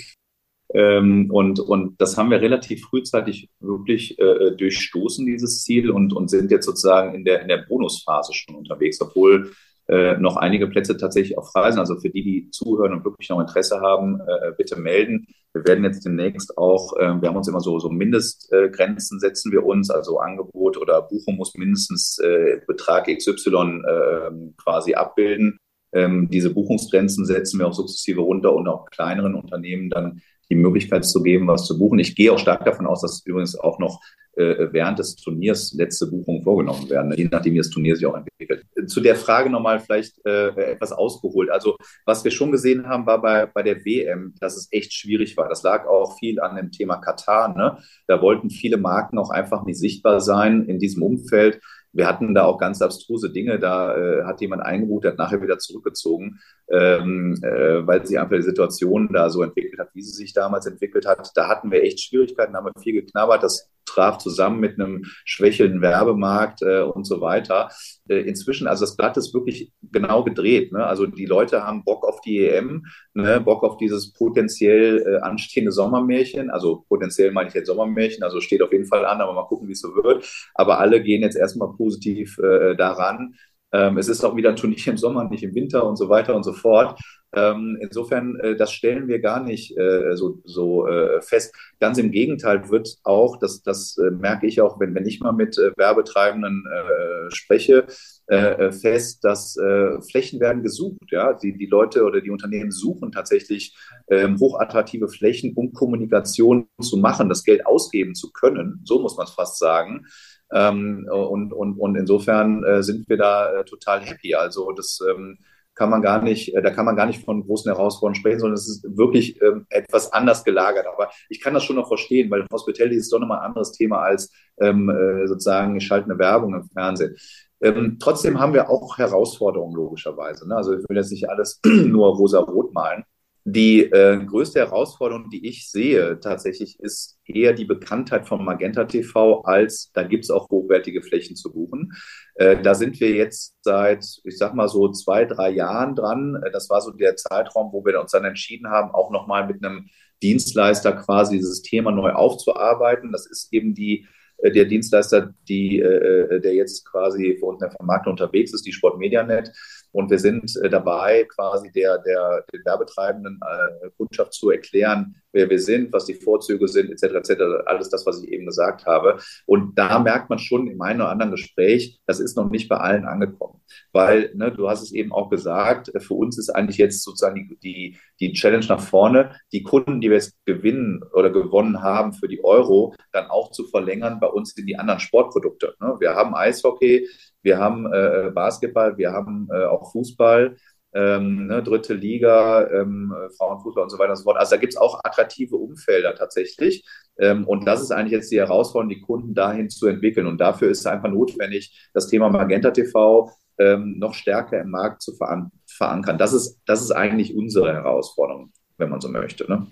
Ähm, und, und das haben wir relativ frühzeitig wirklich äh, durchstoßen, dieses Ziel, und, und sind jetzt sozusagen in der, in der Bonusphase schon unterwegs, obwohl äh, noch einige Plätze tatsächlich auch frei sind. Also für die, die zuhören und wirklich noch Interesse haben, äh, bitte melden. Wir werden jetzt demnächst auch, äh, wir haben uns immer so, so Mindestgrenzen äh, setzen wir uns, also Angebot oder Buchung muss mindestens äh, Betrag X Y äh, quasi abbilden. Ähm, diese Buchungsgrenzen setzen wir auch sukzessive runter und auch kleineren Unternehmen dann die Möglichkeit zu geben, was zu buchen. Ich gehe auch stark davon aus, dass übrigens auch noch äh, während des Turniers letzte Buchungen vorgenommen werden, je nachdem, wie das Turnier sich auch entwickelt. Zu der Frage nochmal vielleicht äh, etwas ausgeholt. Also was wir schon gesehen haben, war bei, bei der W M, dass es echt schwierig war. Das lag auch viel an dem Thema Katar, ne? Da wollten viele Marken auch einfach nicht sichtbar sein in diesem Umfeld. Wir hatten da auch ganz abstruse Dinge. Da äh, hat jemand eingebucht, der hat nachher wieder zurückgezogen, ähm, äh, weil sich einfach die Situation da so entwickelt hat, wie sie sich damals entwickelt hat. Da hatten wir echt Schwierigkeiten, da haben wir viel geknabbert. Das traf zusammen mit einem schwächelnden Werbemarkt äh, und so weiter. Äh, inzwischen, also das Blatt ist wirklich genau gedreht, ne? Also die Leute haben Bock auf die E M, ne? Bock auf dieses potenziell äh, anstehende Sommermärchen. Also potenziell meine ich jetzt Sommermärchen, also steht auf jeden Fall an, aber mal gucken, wie es so wird. Aber alle gehen jetzt erstmal positiv äh, daran. Ähm, es ist auch wieder ein Turnier im Sommer, nicht im Winter und so weiter und so fort. Ähm, insofern, äh, das stellen wir gar nicht äh, so, so äh, fest. Ganz im Gegenteil wird auch, das, das äh, merke ich auch, wenn, wenn ich mal mit äh, Werbetreibenden äh, spreche, äh, fest, dass äh, Flächen werden gesucht. Ja? Die, die Leute oder die Unternehmen suchen tatsächlich ähm, hochattraktive Flächen, um Kommunikation zu machen, das Geld ausgeben zu können. So muss man es fast sagen. Ähm, und, und, und insofern äh, sind wir da äh, total happy. Also das ähm, kann man gar nicht, äh, da kann man gar nicht von großen Herausforderungen sprechen, sondern es ist wirklich ähm, etwas anders gelagert. Aber ich kann das schon noch verstehen, weil Hospitality ist doch nochmal ein anderes Thema als ähm, äh, sozusagen geschaltete Werbung im Fernsehen. Ähm, trotzdem haben wir auch Herausforderungen logischerweise, ne? Also ich will jetzt nicht alles nur rosa-rot malen. Die äh, größte Herausforderung, die ich sehe tatsächlich, ist eher die Bekanntheit von Magenta T V, als da gibt es auch hochwertige Flächen zu buchen. Äh, da sind wir jetzt seit, ich sag mal so zwei, drei Jahren dran. Das war so der Zeitraum, wo wir uns dann entschieden haben, auch nochmal mit einem Dienstleister quasi dieses Thema neu aufzuarbeiten. Das ist eben die der Dienstleister, die, äh, der jetzt quasi für uns in der Vermarktung unterwegs ist, die Sportmedianet. Und wir sind äh, dabei, quasi der, der, der werbetreibenden äh, Kundschaft zu erklären, wer wir sind, was die Vorzüge sind, et cetera, et cetera. Alles das, was ich eben gesagt habe. Und da merkt man schon in einem oder anderen Gespräch, das ist noch nicht bei allen angekommen. Weil, ne, du hast es eben auch gesagt, für uns ist eigentlich jetzt sozusagen die, die, die Challenge nach vorne, die Kunden, die wir jetzt gewinnen oder gewonnen haben für die Euro, dann auch zu verlängern bei uns in die anderen Sportprodukte. Ne? Wir haben Eishockey, wir haben äh, Basketball, wir haben äh, auch Fußball, ähm, ne, dritte Liga, ähm, Frauenfußball und so weiter und so fort. Also da gibt es auch attraktive Umfelder tatsächlich. Ähm, und das ist eigentlich jetzt die Herausforderung, die Kunden dahin zu entwickeln. Und dafür ist es einfach notwendig, das Thema Magenta T V ähm, noch stärker im Markt zu veran- verankern. Das ist, das ist eigentlich unsere Herausforderung, wenn man so möchte. Ne?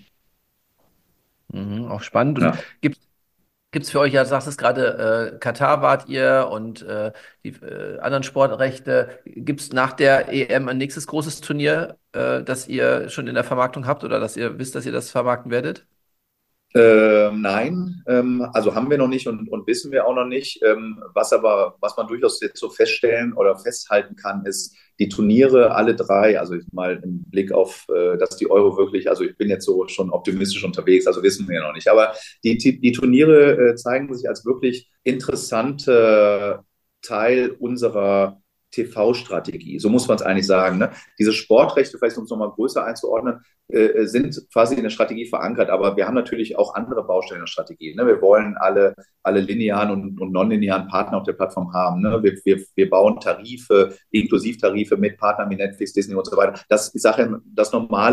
Mhm, auch spannend. Und Ja. gibt Gibt es für euch, ja, du sagst es gerade, äh, Katar wart ihr und äh, die äh, anderen Sportrechte. Gibt es nach der E M ein nächstes großes Turnier, äh, das ihr schon in der Vermarktung habt oder dass ihr wisst, dass ihr das vermarkten werdet? Ähm, nein, ähm, also haben wir noch nicht und, und wissen wir auch noch nicht. Ähm, was aber, was man durchaus jetzt so feststellen oder festhalten kann, ist die Turniere, alle drei, also mal im Blick auf, äh, dass die Euro wirklich, also ich bin jetzt so schon optimistisch unterwegs, also wissen wir ja noch nicht, aber die, die, die Turniere äh, zeigen sich als wirklich interessanter Teil unserer T V-Strategie, so muss man es eigentlich sagen. Ne? Diese Sportrechte, vielleicht um es nochmal größer einzuordnen, äh, sind quasi in der Strategie verankert, aber wir haben natürlich auch andere Baustellen in der Strategie. Ne? Wir wollen alle, alle linearen und, und nonlinearen Partner auf der Plattform haben. Ne? Wir, wir, wir bauen Tarife, Inklusivtarife mit Partnern wie Netflix, Disney und so weiter. Das ist Sache, das normale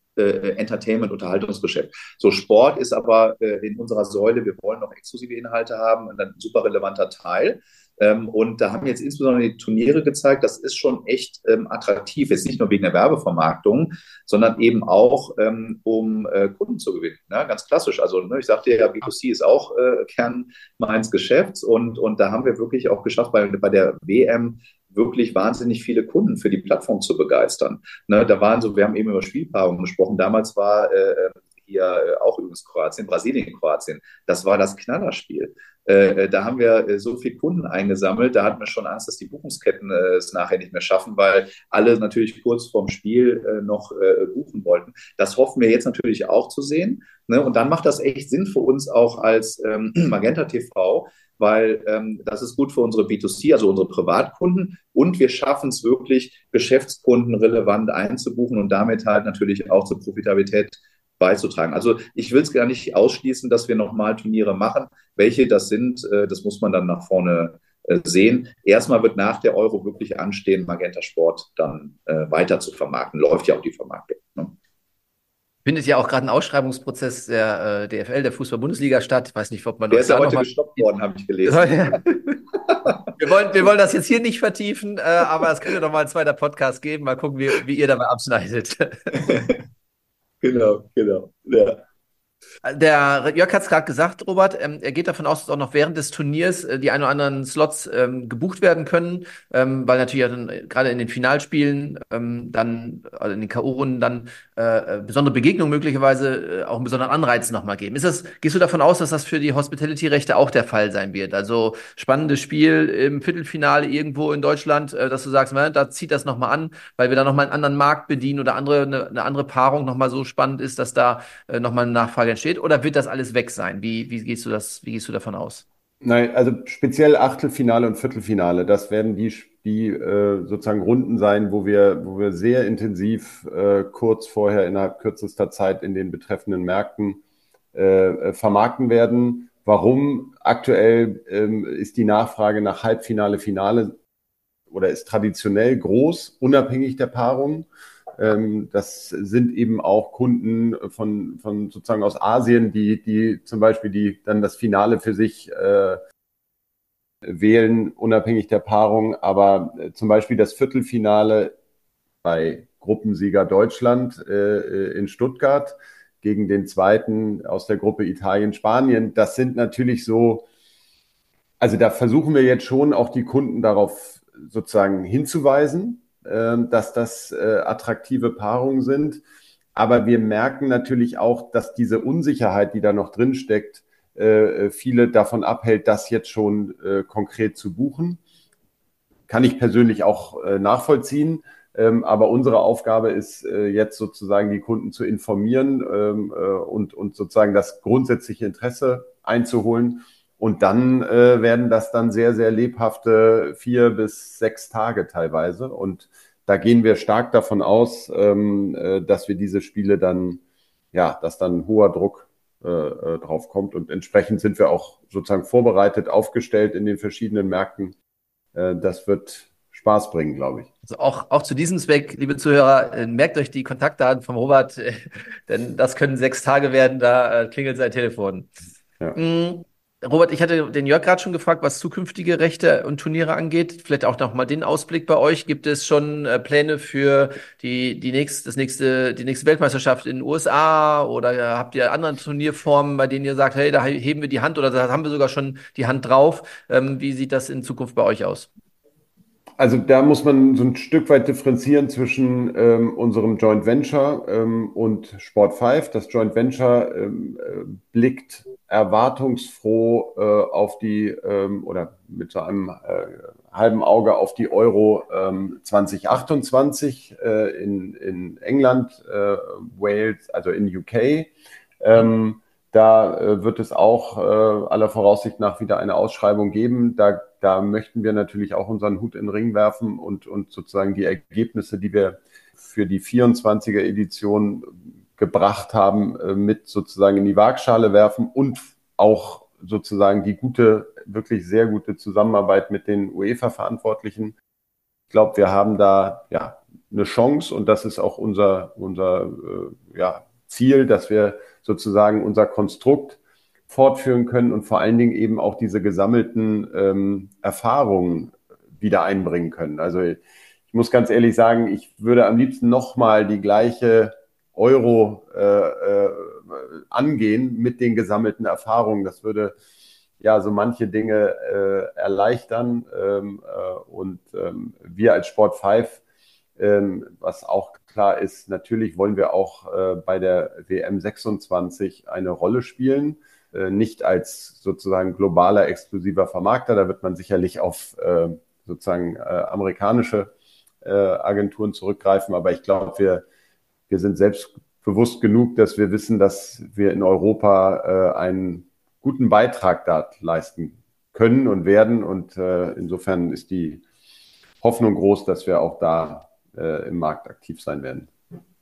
äh, Entertainment, Unterhaltungsgeschäft. So, Sport ist aber äh, in unserer Säule, wir wollen noch exklusive Inhalte haben, ein super relevanter Teil. Ähm, und da haben jetzt insbesondere die Turniere gezeigt, das ist schon echt ähm, attraktiv, jetzt nicht nur wegen der Werbevermarktung, sondern eben auch, ähm, um äh, Kunden zu gewinnen. Ne? Ganz klassisch. Also ne, ich sagte ja, B zwei C ist auch äh, Kern meines Geschäfts und, und da haben wir wirklich auch geschafft, bei, bei der W M wirklich wahnsinnig viele Kunden für die Plattform zu begeistern. Ne, da waren so, wir haben eben über Spielpaarungen gesprochen. Damals war äh, hier äh, auch übrigens Kroatien, Brasilien, Kroatien. Das war das Knallerspiel. Äh, da haben wir äh, so viele Kunden eingesammelt, da hatten wir schon Angst, dass die Buchungsketten äh, es nachher nicht mehr schaffen, weil alle natürlich kurz vorm Spiel äh, noch äh, buchen wollten. Das hoffen wir jetzt natürlich auch zu sehen. Ne? Und dann macht das echt Sinn für uns auch als ähm, Magenta T V, weil ähm, das ist gut für unsere B zwei C, also unsere Privatkunden, und wir schaffen es wirklich, Geschäftskunden relevant einzubuchen und damit halt natürlich auch zur Profitabilität beizutragen. Also ich will es gar nicht ausschließen, dass wir nochmal Turniere machen. Welche das sind, äh, das muss man dann nach vorne äh, sehen. Erstmal wird nach der Euro wirklich anstehen, Magenta Sport dann äh, weiter zu vermarkten. Läuft ja auch die Vermarktung. Ne? Findet ja auch gerade ein Ausschreibungsprozess der äh, D F L, der Fußball-Bundesliga statt. Ich weiß nicht, ob man der ist ja heute noch mal... gestoppt worden, habe ich gelesen. wir, wollen, wir wollen das jetzt hier nicht vertiefen, äh, aber es könnte noch mal ein zweiter Podcast geben. Mal gucken, wie, wie ihr dabei abschneidet. Genau, genau. Ja. Der Jörg hat es gerade gesagt, Robert, ähm, er geht davon aus, dass auch noch während des Turniers äh, die ein oder anderen Slots ähm, gebucht werden können, ähm, weil natürlich ja dann, äh, gerade in den Finalspielen ähm, dann, also in den K O-Runden dann äh, besondere Begegnungen möglicherweise äh, auch einen besonderen Anreiz nochmal geben. Ist das, gehst du davon aus, dass das für die Hospitality-Rechte auch der Fall sein wird? Also spannendes Spiel im Viertelfinale irgendwo in Deutschland, äh, dass du sagst, man, da zieht das nochmal an, weil wir da nochmal einen anderen Markt bedienen oder andere, eine, eine andere Paarung nochmal so spannend ist, dass da äh, nochmal eine Nachfrage entsteht? Oder wird das alles weg sein? Wie, wie gehst du das, wie gehst du davon aus? Nein, also speziell Achtelfinale und Viertelfinale, das werden die, die äh, sozusagen Runden sein, wo wir, wo wir sehr intensiv äh, kurz vorher innerhalb kürzester Zeit in den betreffenden Märkten äh, vermarkten werden. Warum? Aktuell ähm, ist die Nachfrage nach Halbfinale, Finale oder ist traditionell groß, unabhängig der Paarung. Das sind eben auch Kunden von, von sozusagen aus Asien, die, die zum Beispiel die dann das Finale für sich äh, wählen, unabhängig der Paarung. Aber äh, zum Beispiel das Viertelfinale bei Gruppensieger Deutschland äh, in Stuttgart gegen den zweiten aus der Gruppe Italien, Spanien, das sind natürlich so, also da versuchen wir jetzt schon auch die Kunden darauf sozusagen hinzuweisen, dass das äh, attraktive Paarungen sind. Aber wir merken natürlich auch, dass diese Unsicherheit, die da noch drin steckt, äh, viele davon abhält, das jetzt schon äh, konkret zu buchen. Kann ich persönlich auch äh, nachvollziehen. Ähm, aber unsere Aufgabe ist äh, jetzt sozusagen die Kunden zu informieren ähm, äh, und, und sozusagen das grundsätzliche Interesse einzuholen. Und dann äh, werden das dann sehr, sehr lebhafte vier bis sechs Tage teilweise. Und da gehen wir stark davon aus, ähm, äh, dass wir diese Spiele dann, ja, dass dann hoher Druck äh, äh, drauf kommt. Und entsprechend sind wir auch sozusagen vorbereitet, aufgestellt in den verschiedenen Märkten. Äh, das wird Spaß bringen, glaube ich. Also auch, auch zu diesem Zweck, liebe Zuhörer, äh, merkt euch die Kontaktdaten vom Robert, äh, denn das können sechs Tage werden, da äh, klingelt sein Telefon. Ja. Mm. Robert, ich hatte den Jörg gerade schon gefragt, was zukünftige Rechte und Turniere angeht. Vielleicht auch noch mal den Ausblick bei euch. Gibt es schon äh, Pläne für die, die, nächst, das nächste, die nächste Weltmeisterschaft in den U S A? Oder äh, habt ihr andere Turnierformen, bei denen ihr sagt, hey, da heben wir die Hand oder da haben wir sogar schon die Hand drauf? Ähm, wie sieht das in Zukunft bei euch aus? Also da muss man so ein Stück weit differenzieren zwischen ähm, unserem Joint Venture ähm, und Sport fünf. Das Joint Venture ähm, äh, blickt erwartungsfroh äh, auf die ähm, oder mit so einem äh, halben Auge auf die Euro ähm, zwanzig achtundzwanzig äh, in, in England, äh, Wales, also in U K. Ähm, da äh, wird es auch äh, aller Voraussicht nach wieder eine Ausschreibung geben. Da, da möchten wir natürlich auch unseren Hut in den Ring werfen und, und sozusagen die Ergebnisse, die wir für die vierundzwanziger Edition gebracht haben, mit sozusagen in die Waagschale werfen und auch sozusagen die gute, wirklich sehr gute Zusammenarbeit mit den UEFA-Verantwortlichen. Ich glaube, wir haben da ja eine Chance und das ist auch unser, unser äh, ja, Ziel, dass wir sozusagen unser Konstrukt fortführen können und vor allen Dingen eben auch diese gesammelten ähm, Erfahrungen wieder einbringen können. Also ich muss ganz ehrlich sagen, ich würde am liebsten nochmal die gleiche Euro äh, äh, angehen mit den gesammelten Erfahrungen. Das würde ja so manche Dinge äh, erleichtern ähm, äh, und ähm, wir als Sport fünf, ähm, was auch klar ist, natürlich wollen wir auch äh, bei der W M sechsundzwanzig eine Rolle spielen, äh, nicht als sozusagen globaler exklusiver Vermarkter, da wird man sicherlich auf äh, sozusagen äh, amerikanische äh, Agenturen zurückgreifen, aber ich glaube, wir, wir sind selbstbewusst genug, dass wir wissen, dass wir in Europa äh, einen guten Beitrag da leisten können und werden. Und äh, insofern ist die Hoffnung groß, dass wir auch da äh, im Markt aktiv sein werden.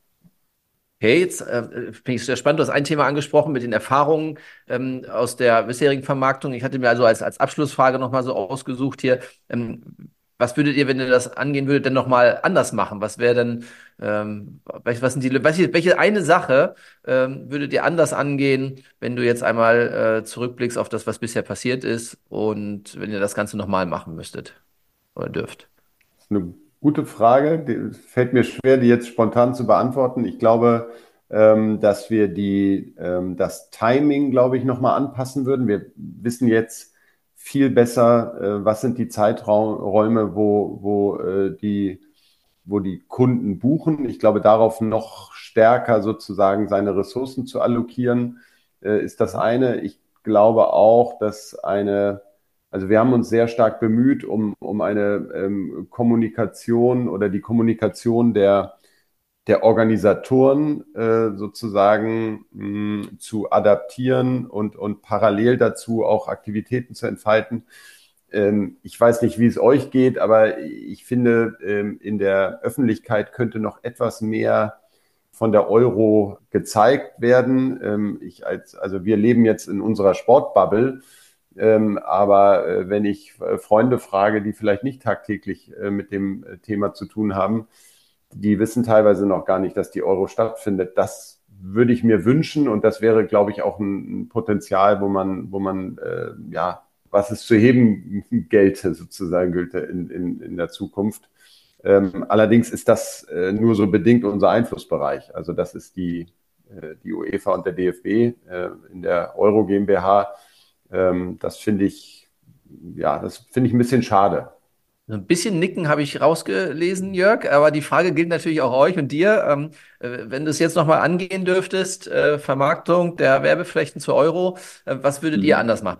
Okay, jetzt äh, finde ich sehr spannend. Du hast ein Thema angesprochen mit den Erfahrungen ähm, aus der bisherigen Vermarktung. Ich hatte mir also als, als Abschlussfrage nochmal so ausgesucht hier, ähm, was würdet ihr, wenn ihr das angehen würdet, denn nochmal anders machen? Was wäre denn, ähm, was sind die, welche, welche eine Sache ähm, würdet ihr anders angehen, wenn du jetzt einmal äh, zurückblickst auf das, was bisher passiert ist und wenn ihr das Ganze nochmal machen müsstet oder dürft? Das ist eine gute Frage. Die fällt mir schwer, die jetzt spontan zu beantworten. Ich glaube, ähm, dass wir die, ähm, das Timing, glaube ich, nochmal anpassen würden. Wir wissen jetzt viel besser, äh, was sind die Zeiträume, wo, wo, äh, die, wo die Kunden buchen. Ich glaube, darauf noch stärker sozusagen seine Ressourcen zu allokieren, äh, ist das eine. Ich glaube auch, dass eine, also wir haben uns sehr stark bemüht, um, um eine ähm, Kommunikation oder die Kommunikation der der Organisatoren äh, sozusagen mh, zu adaptieren und, und parallel dazu auch Aktivitäten zu entfalten. Ähm, ich weiß nicht, wie es euch geht, aber ich finde, ähm, in der Öffentlichkeit könnte noch etwas mehr von der Euro gezeigt werden. Ähm, ich als, also wir leben jetzt in unserer Sportbubble, ähm, aber äh, wenn ich äh, Freunde frage, die vielleicht nicht tagtäglich äh, mit dem Thema zu tun haben, die wissen teilweise noch gar nicht, dass die Euro stattfindet. Das würde ich mir wünschen und das wäre, glaube ich, auch ein Potenzial, wo man, wo man äh, ja, was es zu heben gelte, sozusagen gilte in, in, in der Zukunft. Ähm, allerdings ist das äh, nur so bedingt unser Einflussbereich. Also das ist die, äh, die UEFA und der D F B äh, in der Euro GmbH. Ähm, das finde ich, ja, das finde ich ein bisschen schade. Ein bisschen Nicken habe ich rausgelesen, Jörg, aber die Frage gilt natürlich auch euch und dir. Ähm, äh, wenn du es jetzt nochmal angehen dürftest, äh, Vermarktung der Werbeflächen zu Euro, äh, was würdet ihr anders machen?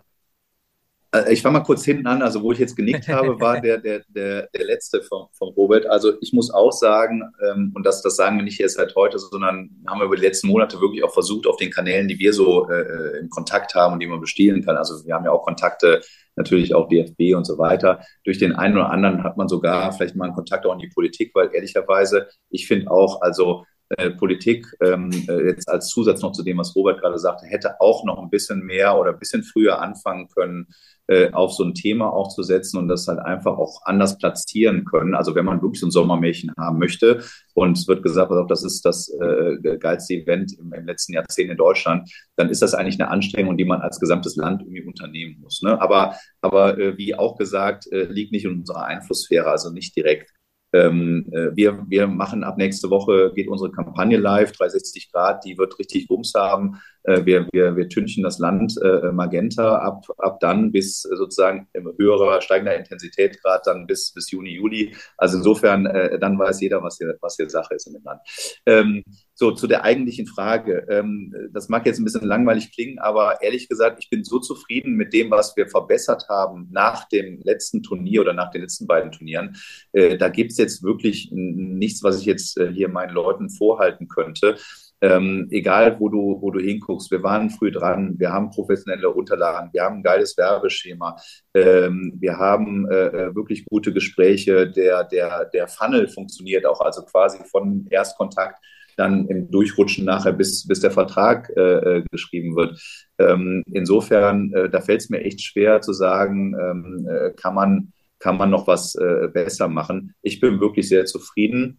Ich fange mal kurz hinten an, also wo ich jetzt genickt habe, war der, der, der, der letzte von, von Robert. Also ich muss auch sagen, ähm, und das, das sagen wir nicht erst seit heute, sondern haben wir über die letzten Monate wirklich auch versucht, auf den Kanälen, die wir so äh, im Kontakt haben und die man bestiehlen kann. Also wir haben ja auch Kontakte, natürlich auch D F B und so weiter. Durch den einen oder anderen hat man sogar vielleicht mal einen Kontakt auch in die Politik, weil ehrlicherweise, ich finde auch, also Äh, Politik, ähm, jetzt als Zusatz noch zu dem, was Robert gerade sagte, hätte auch noch ein bisschen mehr oder ein bisschen früher anfangen können, äh, auf so ein Thema auch zu setzen und das halt einfach auch anders platzieren können. Also wenn man wirklich so ein Sommermärchen haben möchte und es wird gesagt, das ist das äh, geilste Event im, im letzten Jahrzehnt in Deutschland, dann ist das eigentlich eine Anstrengung, die man als gesamtes Land irgendwie unternehmen muss. Ne? Aber, aber äh, wie auch gesagt, äh, liegt nicht in unserer Einflusssphäre, also nicht direkt. Ähm, wir, wir machen ab nächste Woche, geht unsere Kampagne live, dreihundertsechzig Grad, die wird richtig Bums haben. Äh, wir, wir, wir tünchen das Land äh, Magenta ab, ab dann bis sozusagen höherer, steigender Intensitätgrad dann bis, bis Juni, Juli. Also insofern, äh, dann weiß jeder, was hier, was hier Sache ist in dem Land. Ähm, so, zu der eigentlichen Frage. Ähm, das mag jetzt ein bisschen langweilig klingen, aber ehrlich gesagt, ich bin so zufrieden mit dem, was wir verbessert haben nach dem letzten Turnier oder nach den letzten beiden Turnieren. Äh, da gibt es jetzt wirklich nichts, was ich jetzt äh, hier meinen Leuten vorhalten könnte. Ähm, egal, wo du, wo du hinguckst, wir waren früh dran, wir haben professionelle Unterlagen, wir haben ein geiles Werbeschema, ähm, wir haben äh, wirklich gute Gespräche, der, der, der Funnel funktioniert auch, also quasi von Erstkontakt dann im Durchrutschen nachher, bis, bis der Vertrag äh, geschrieben wird. Ähm, insofern, äh, da fällt es mir echt schwer zu sagen, ähm, äh, kann man, kann man noch was äh, besser machen. Ich bin wirklich sehr zufrieden.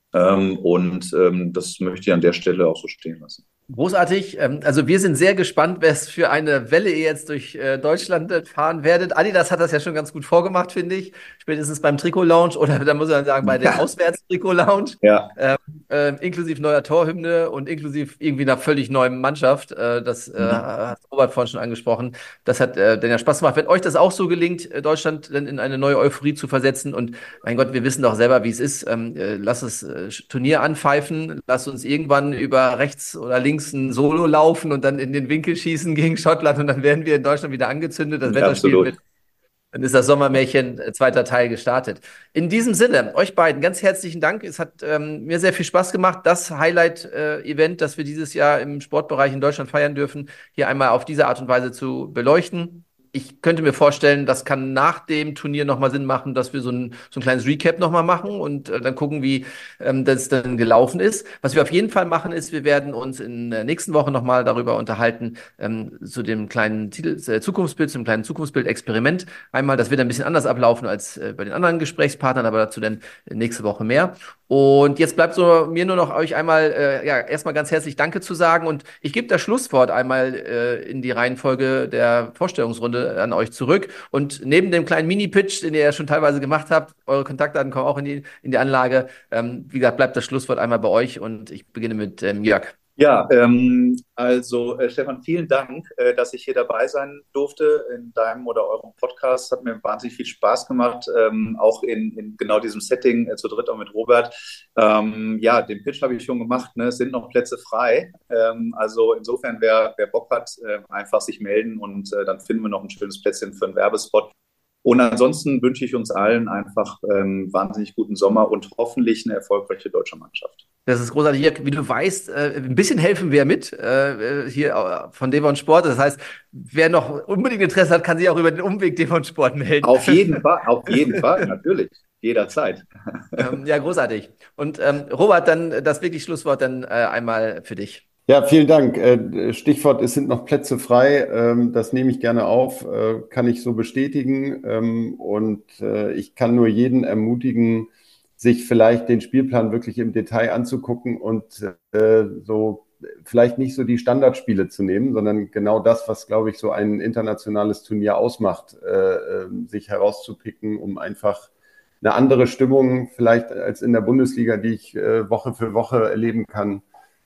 Ähm, und ähm, das möchte ich an der Stelle auch so stehen lassen. Großartig. Ähm, Also wir sind sehr gespannt, was für eine Welle ihr jetzt durch äh, Deutschland äh, fahren werdet. Adidas hat das ja schon ganz gut vorgemacht, finde ich. Spätestens beim Trikot-Lounge oder da muss man sagen, bei der Auswärts-Trikot-Lounge. Ja, Ähm, äh, inklusive neuer Torhymne und inklusive irgendwie einer völlig neuen Mannschaft. Äh, das äh, mhm. hat Robert vorhin schon angesprochen. Das hat äh, denn ja Spaß gemacht. Wenn euch das auch so gelingt, äh, Deutschland dann in eine neue Euphorie zu versetzen und mein Gott, wir wissen doch selber, wie es ist. Ähm, äh, lass das äh, Turnier anpfeifen, lass uns irgendwann über rechts oder links ein Solo laufen und dann in den Winkel schießen gegen Schottland und dann werden wir in Deutschland wieder angezündet. Das Wetter spielt Absolut. mit. Dann ist das Sommermärchen äh, zweiter Teil gestartet. In diesem Sinne, euch beiden ganz herzlichen Dank. Es hat ähm, mir sehr viel Spaß gemacht, das Highlight-Event, das wir dieses Jahr im Sportbereich in Deutschland feiern dürfen, hier einmal auf diese Art und Weise zu beleuchten. Ich könnte mir vorstellen, das kann nach dem Turnier nochmal Sinn machen, dass wir so ein, so ein kleines Recap nochmal machen und äh, dann gucken, wie ähm, das dann gelaufen ist. Was wir auf jeden Fall machen, ist, wir werden uns in der nächsten Woche nochmal darüber unterhalten, ähm, zu dem kleinen Titel, äh, Zukunftsbild, zum kleinen Zukunftsbild-Experiment. Einmal, das wird ein bisschen anders ablaufen als äh, bei den anderen Gesprächspartnern, aber dazu dann nächste Woche mehr. Und jetzt bleibt so mir nur noch euch einmal, äh, ja, erstmal ganz herzlich Danke zu sagen und ich gebe das Schlusswort einmal äh, in die Reihenfolge der Vorstellungsrunde an euch zurück und neben dem kleinen Mini-Pitch, den ihr ja schon teilweise gemacht habt, eure Kontaktdaten kommen auch in die, in die Anlage. Ähm, wie gesagt, bleibt das Schlusswort einmal bei euch und ich beginne mit ähm, Jörg. Ja, ähm, also äh, Stefan, vielen Dank, äh, dass ich hier dabei sein durfte in deinem oder eurem Podcast. Hat mir wahnsinnig viel Spaß gemacht, ähm, auch in, in genau diesem Setting äh, zu dritt auch mit Robert. Ähm, ja, den Pitch habe ich schon gemacht, ne? Es sind noch Plätze frei. Ähm, also insofern, wer, wer Bock hat, äh, einfach sich melden und äh, dann finden wir noch ein schönes Plätzchen für einen Werbespot. Und ansonsten wünsche ich uns allen einfach ähm, wahnsinnig guten Sommer und hoffentlich eine erfolgreiche deutsche Mannschaft. Das ist großartig. Jörg, wie du weißt, äh, ein bisschen helfen wir mit äh, hier äh, von Devon Sport. Das heißt, wer noch unbedingt Interesse hat, kann sich auch über den Umweg Devon Sport melden. Auf jeden Fall, auf jeden Fall, natürlich. Jederzeit. Ähm, ja, großartig. Und ähm, Robert, dann das wirklich Schlusswort dann äh, einmal für dich. Ja, vielen Dank. Äh, Stichwort, es sind noch Plätze frei. Ähm, Das nehme ich gerne auf, äh, kann ich so bestätigen. Ähm, Und äh, ich kann nur jeden ermutigen, sich vielleicht den Spielplan wirklich im Detail anzugucken und äh, so vielleicht nicht so die Standardspiele zu nehmen, sondern genau das, was, glaube ich, so ein internationales Turnier ausmacht, äh, äh, sich herauszupicken, um einfach eine andere Stimmung vielleicht als in der Bundesliga, die ich äh, Woche für Woche erleben kann,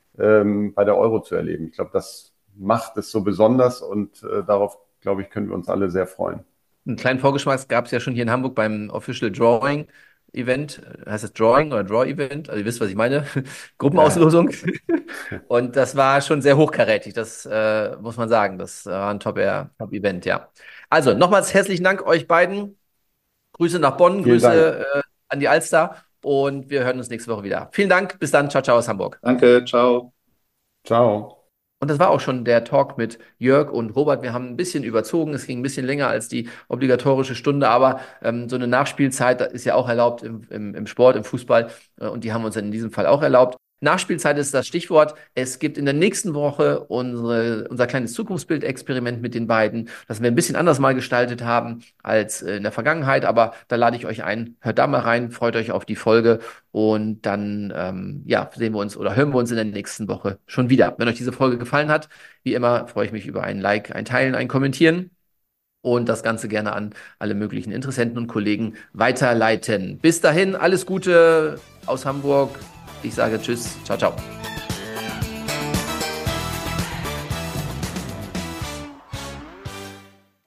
ähm, bei der Euro zu erleben. Ich glaube, das macht es so besonders und äh, darauf, glaube ich, können wir uns alle sehr freuen. Einen kleinen Vorgeschmack gab es ja schon hier in Hamburg beim Official Drawing Event. Heißt das Drawing oder Draw Event? Also ihr wisst, was ich meine. Gruppenauslosung. Und das war schon sehr hochkarätig. Das äh, muss man sagen. Das war ein Top-Event, ja. Also nochmals herzlichen Dank euch beiden. Grüße nach Bonn, Vielen Dank. Grüße äh, an die Alster und wir hören uns nächste Woche wieder. Vielen Dank, bis dann, ciao, ciao aus Hamburg. Danke, ciao. Ciao. Und das war auch schon der Talk mit Jörg und Robert. Wir haben ein bisschen überzogen, es ging ein bisschen länger als die obligatorische Stunde, aber ähm, so eine Nachspielzeit ist ja auch erlaubt im, im, im Sport, im Fußball äh, und die haben uns dann in diesem Fall auch erlaubt. Nachspielzeit ist das Stichwort. Es gibt in der nächsten Woche unsere, unser kleines Zukunftsbild-Experiment mit den beiden, das wir ein bisschen anders mal gestaltet haben als in der Vergangenheit. Aber da lade ich euch ein, hört da mal rein, freut euch auf die Folge und dann ähm, ja, sehen wir uns oder hören wir uns in der nächsten Woche schon wieder. Wenn euch diese Folge gefallen hat, wie immer freue ich mich über ein Like, ein Teilen, ein Kommentieren. Und das Ganze gerne an alle möglichen Interessenten und Kollegen weiterleiten. Bis dahin, alles Gute aus Hamburg. Ich sage Tschüss, ciao, ciao.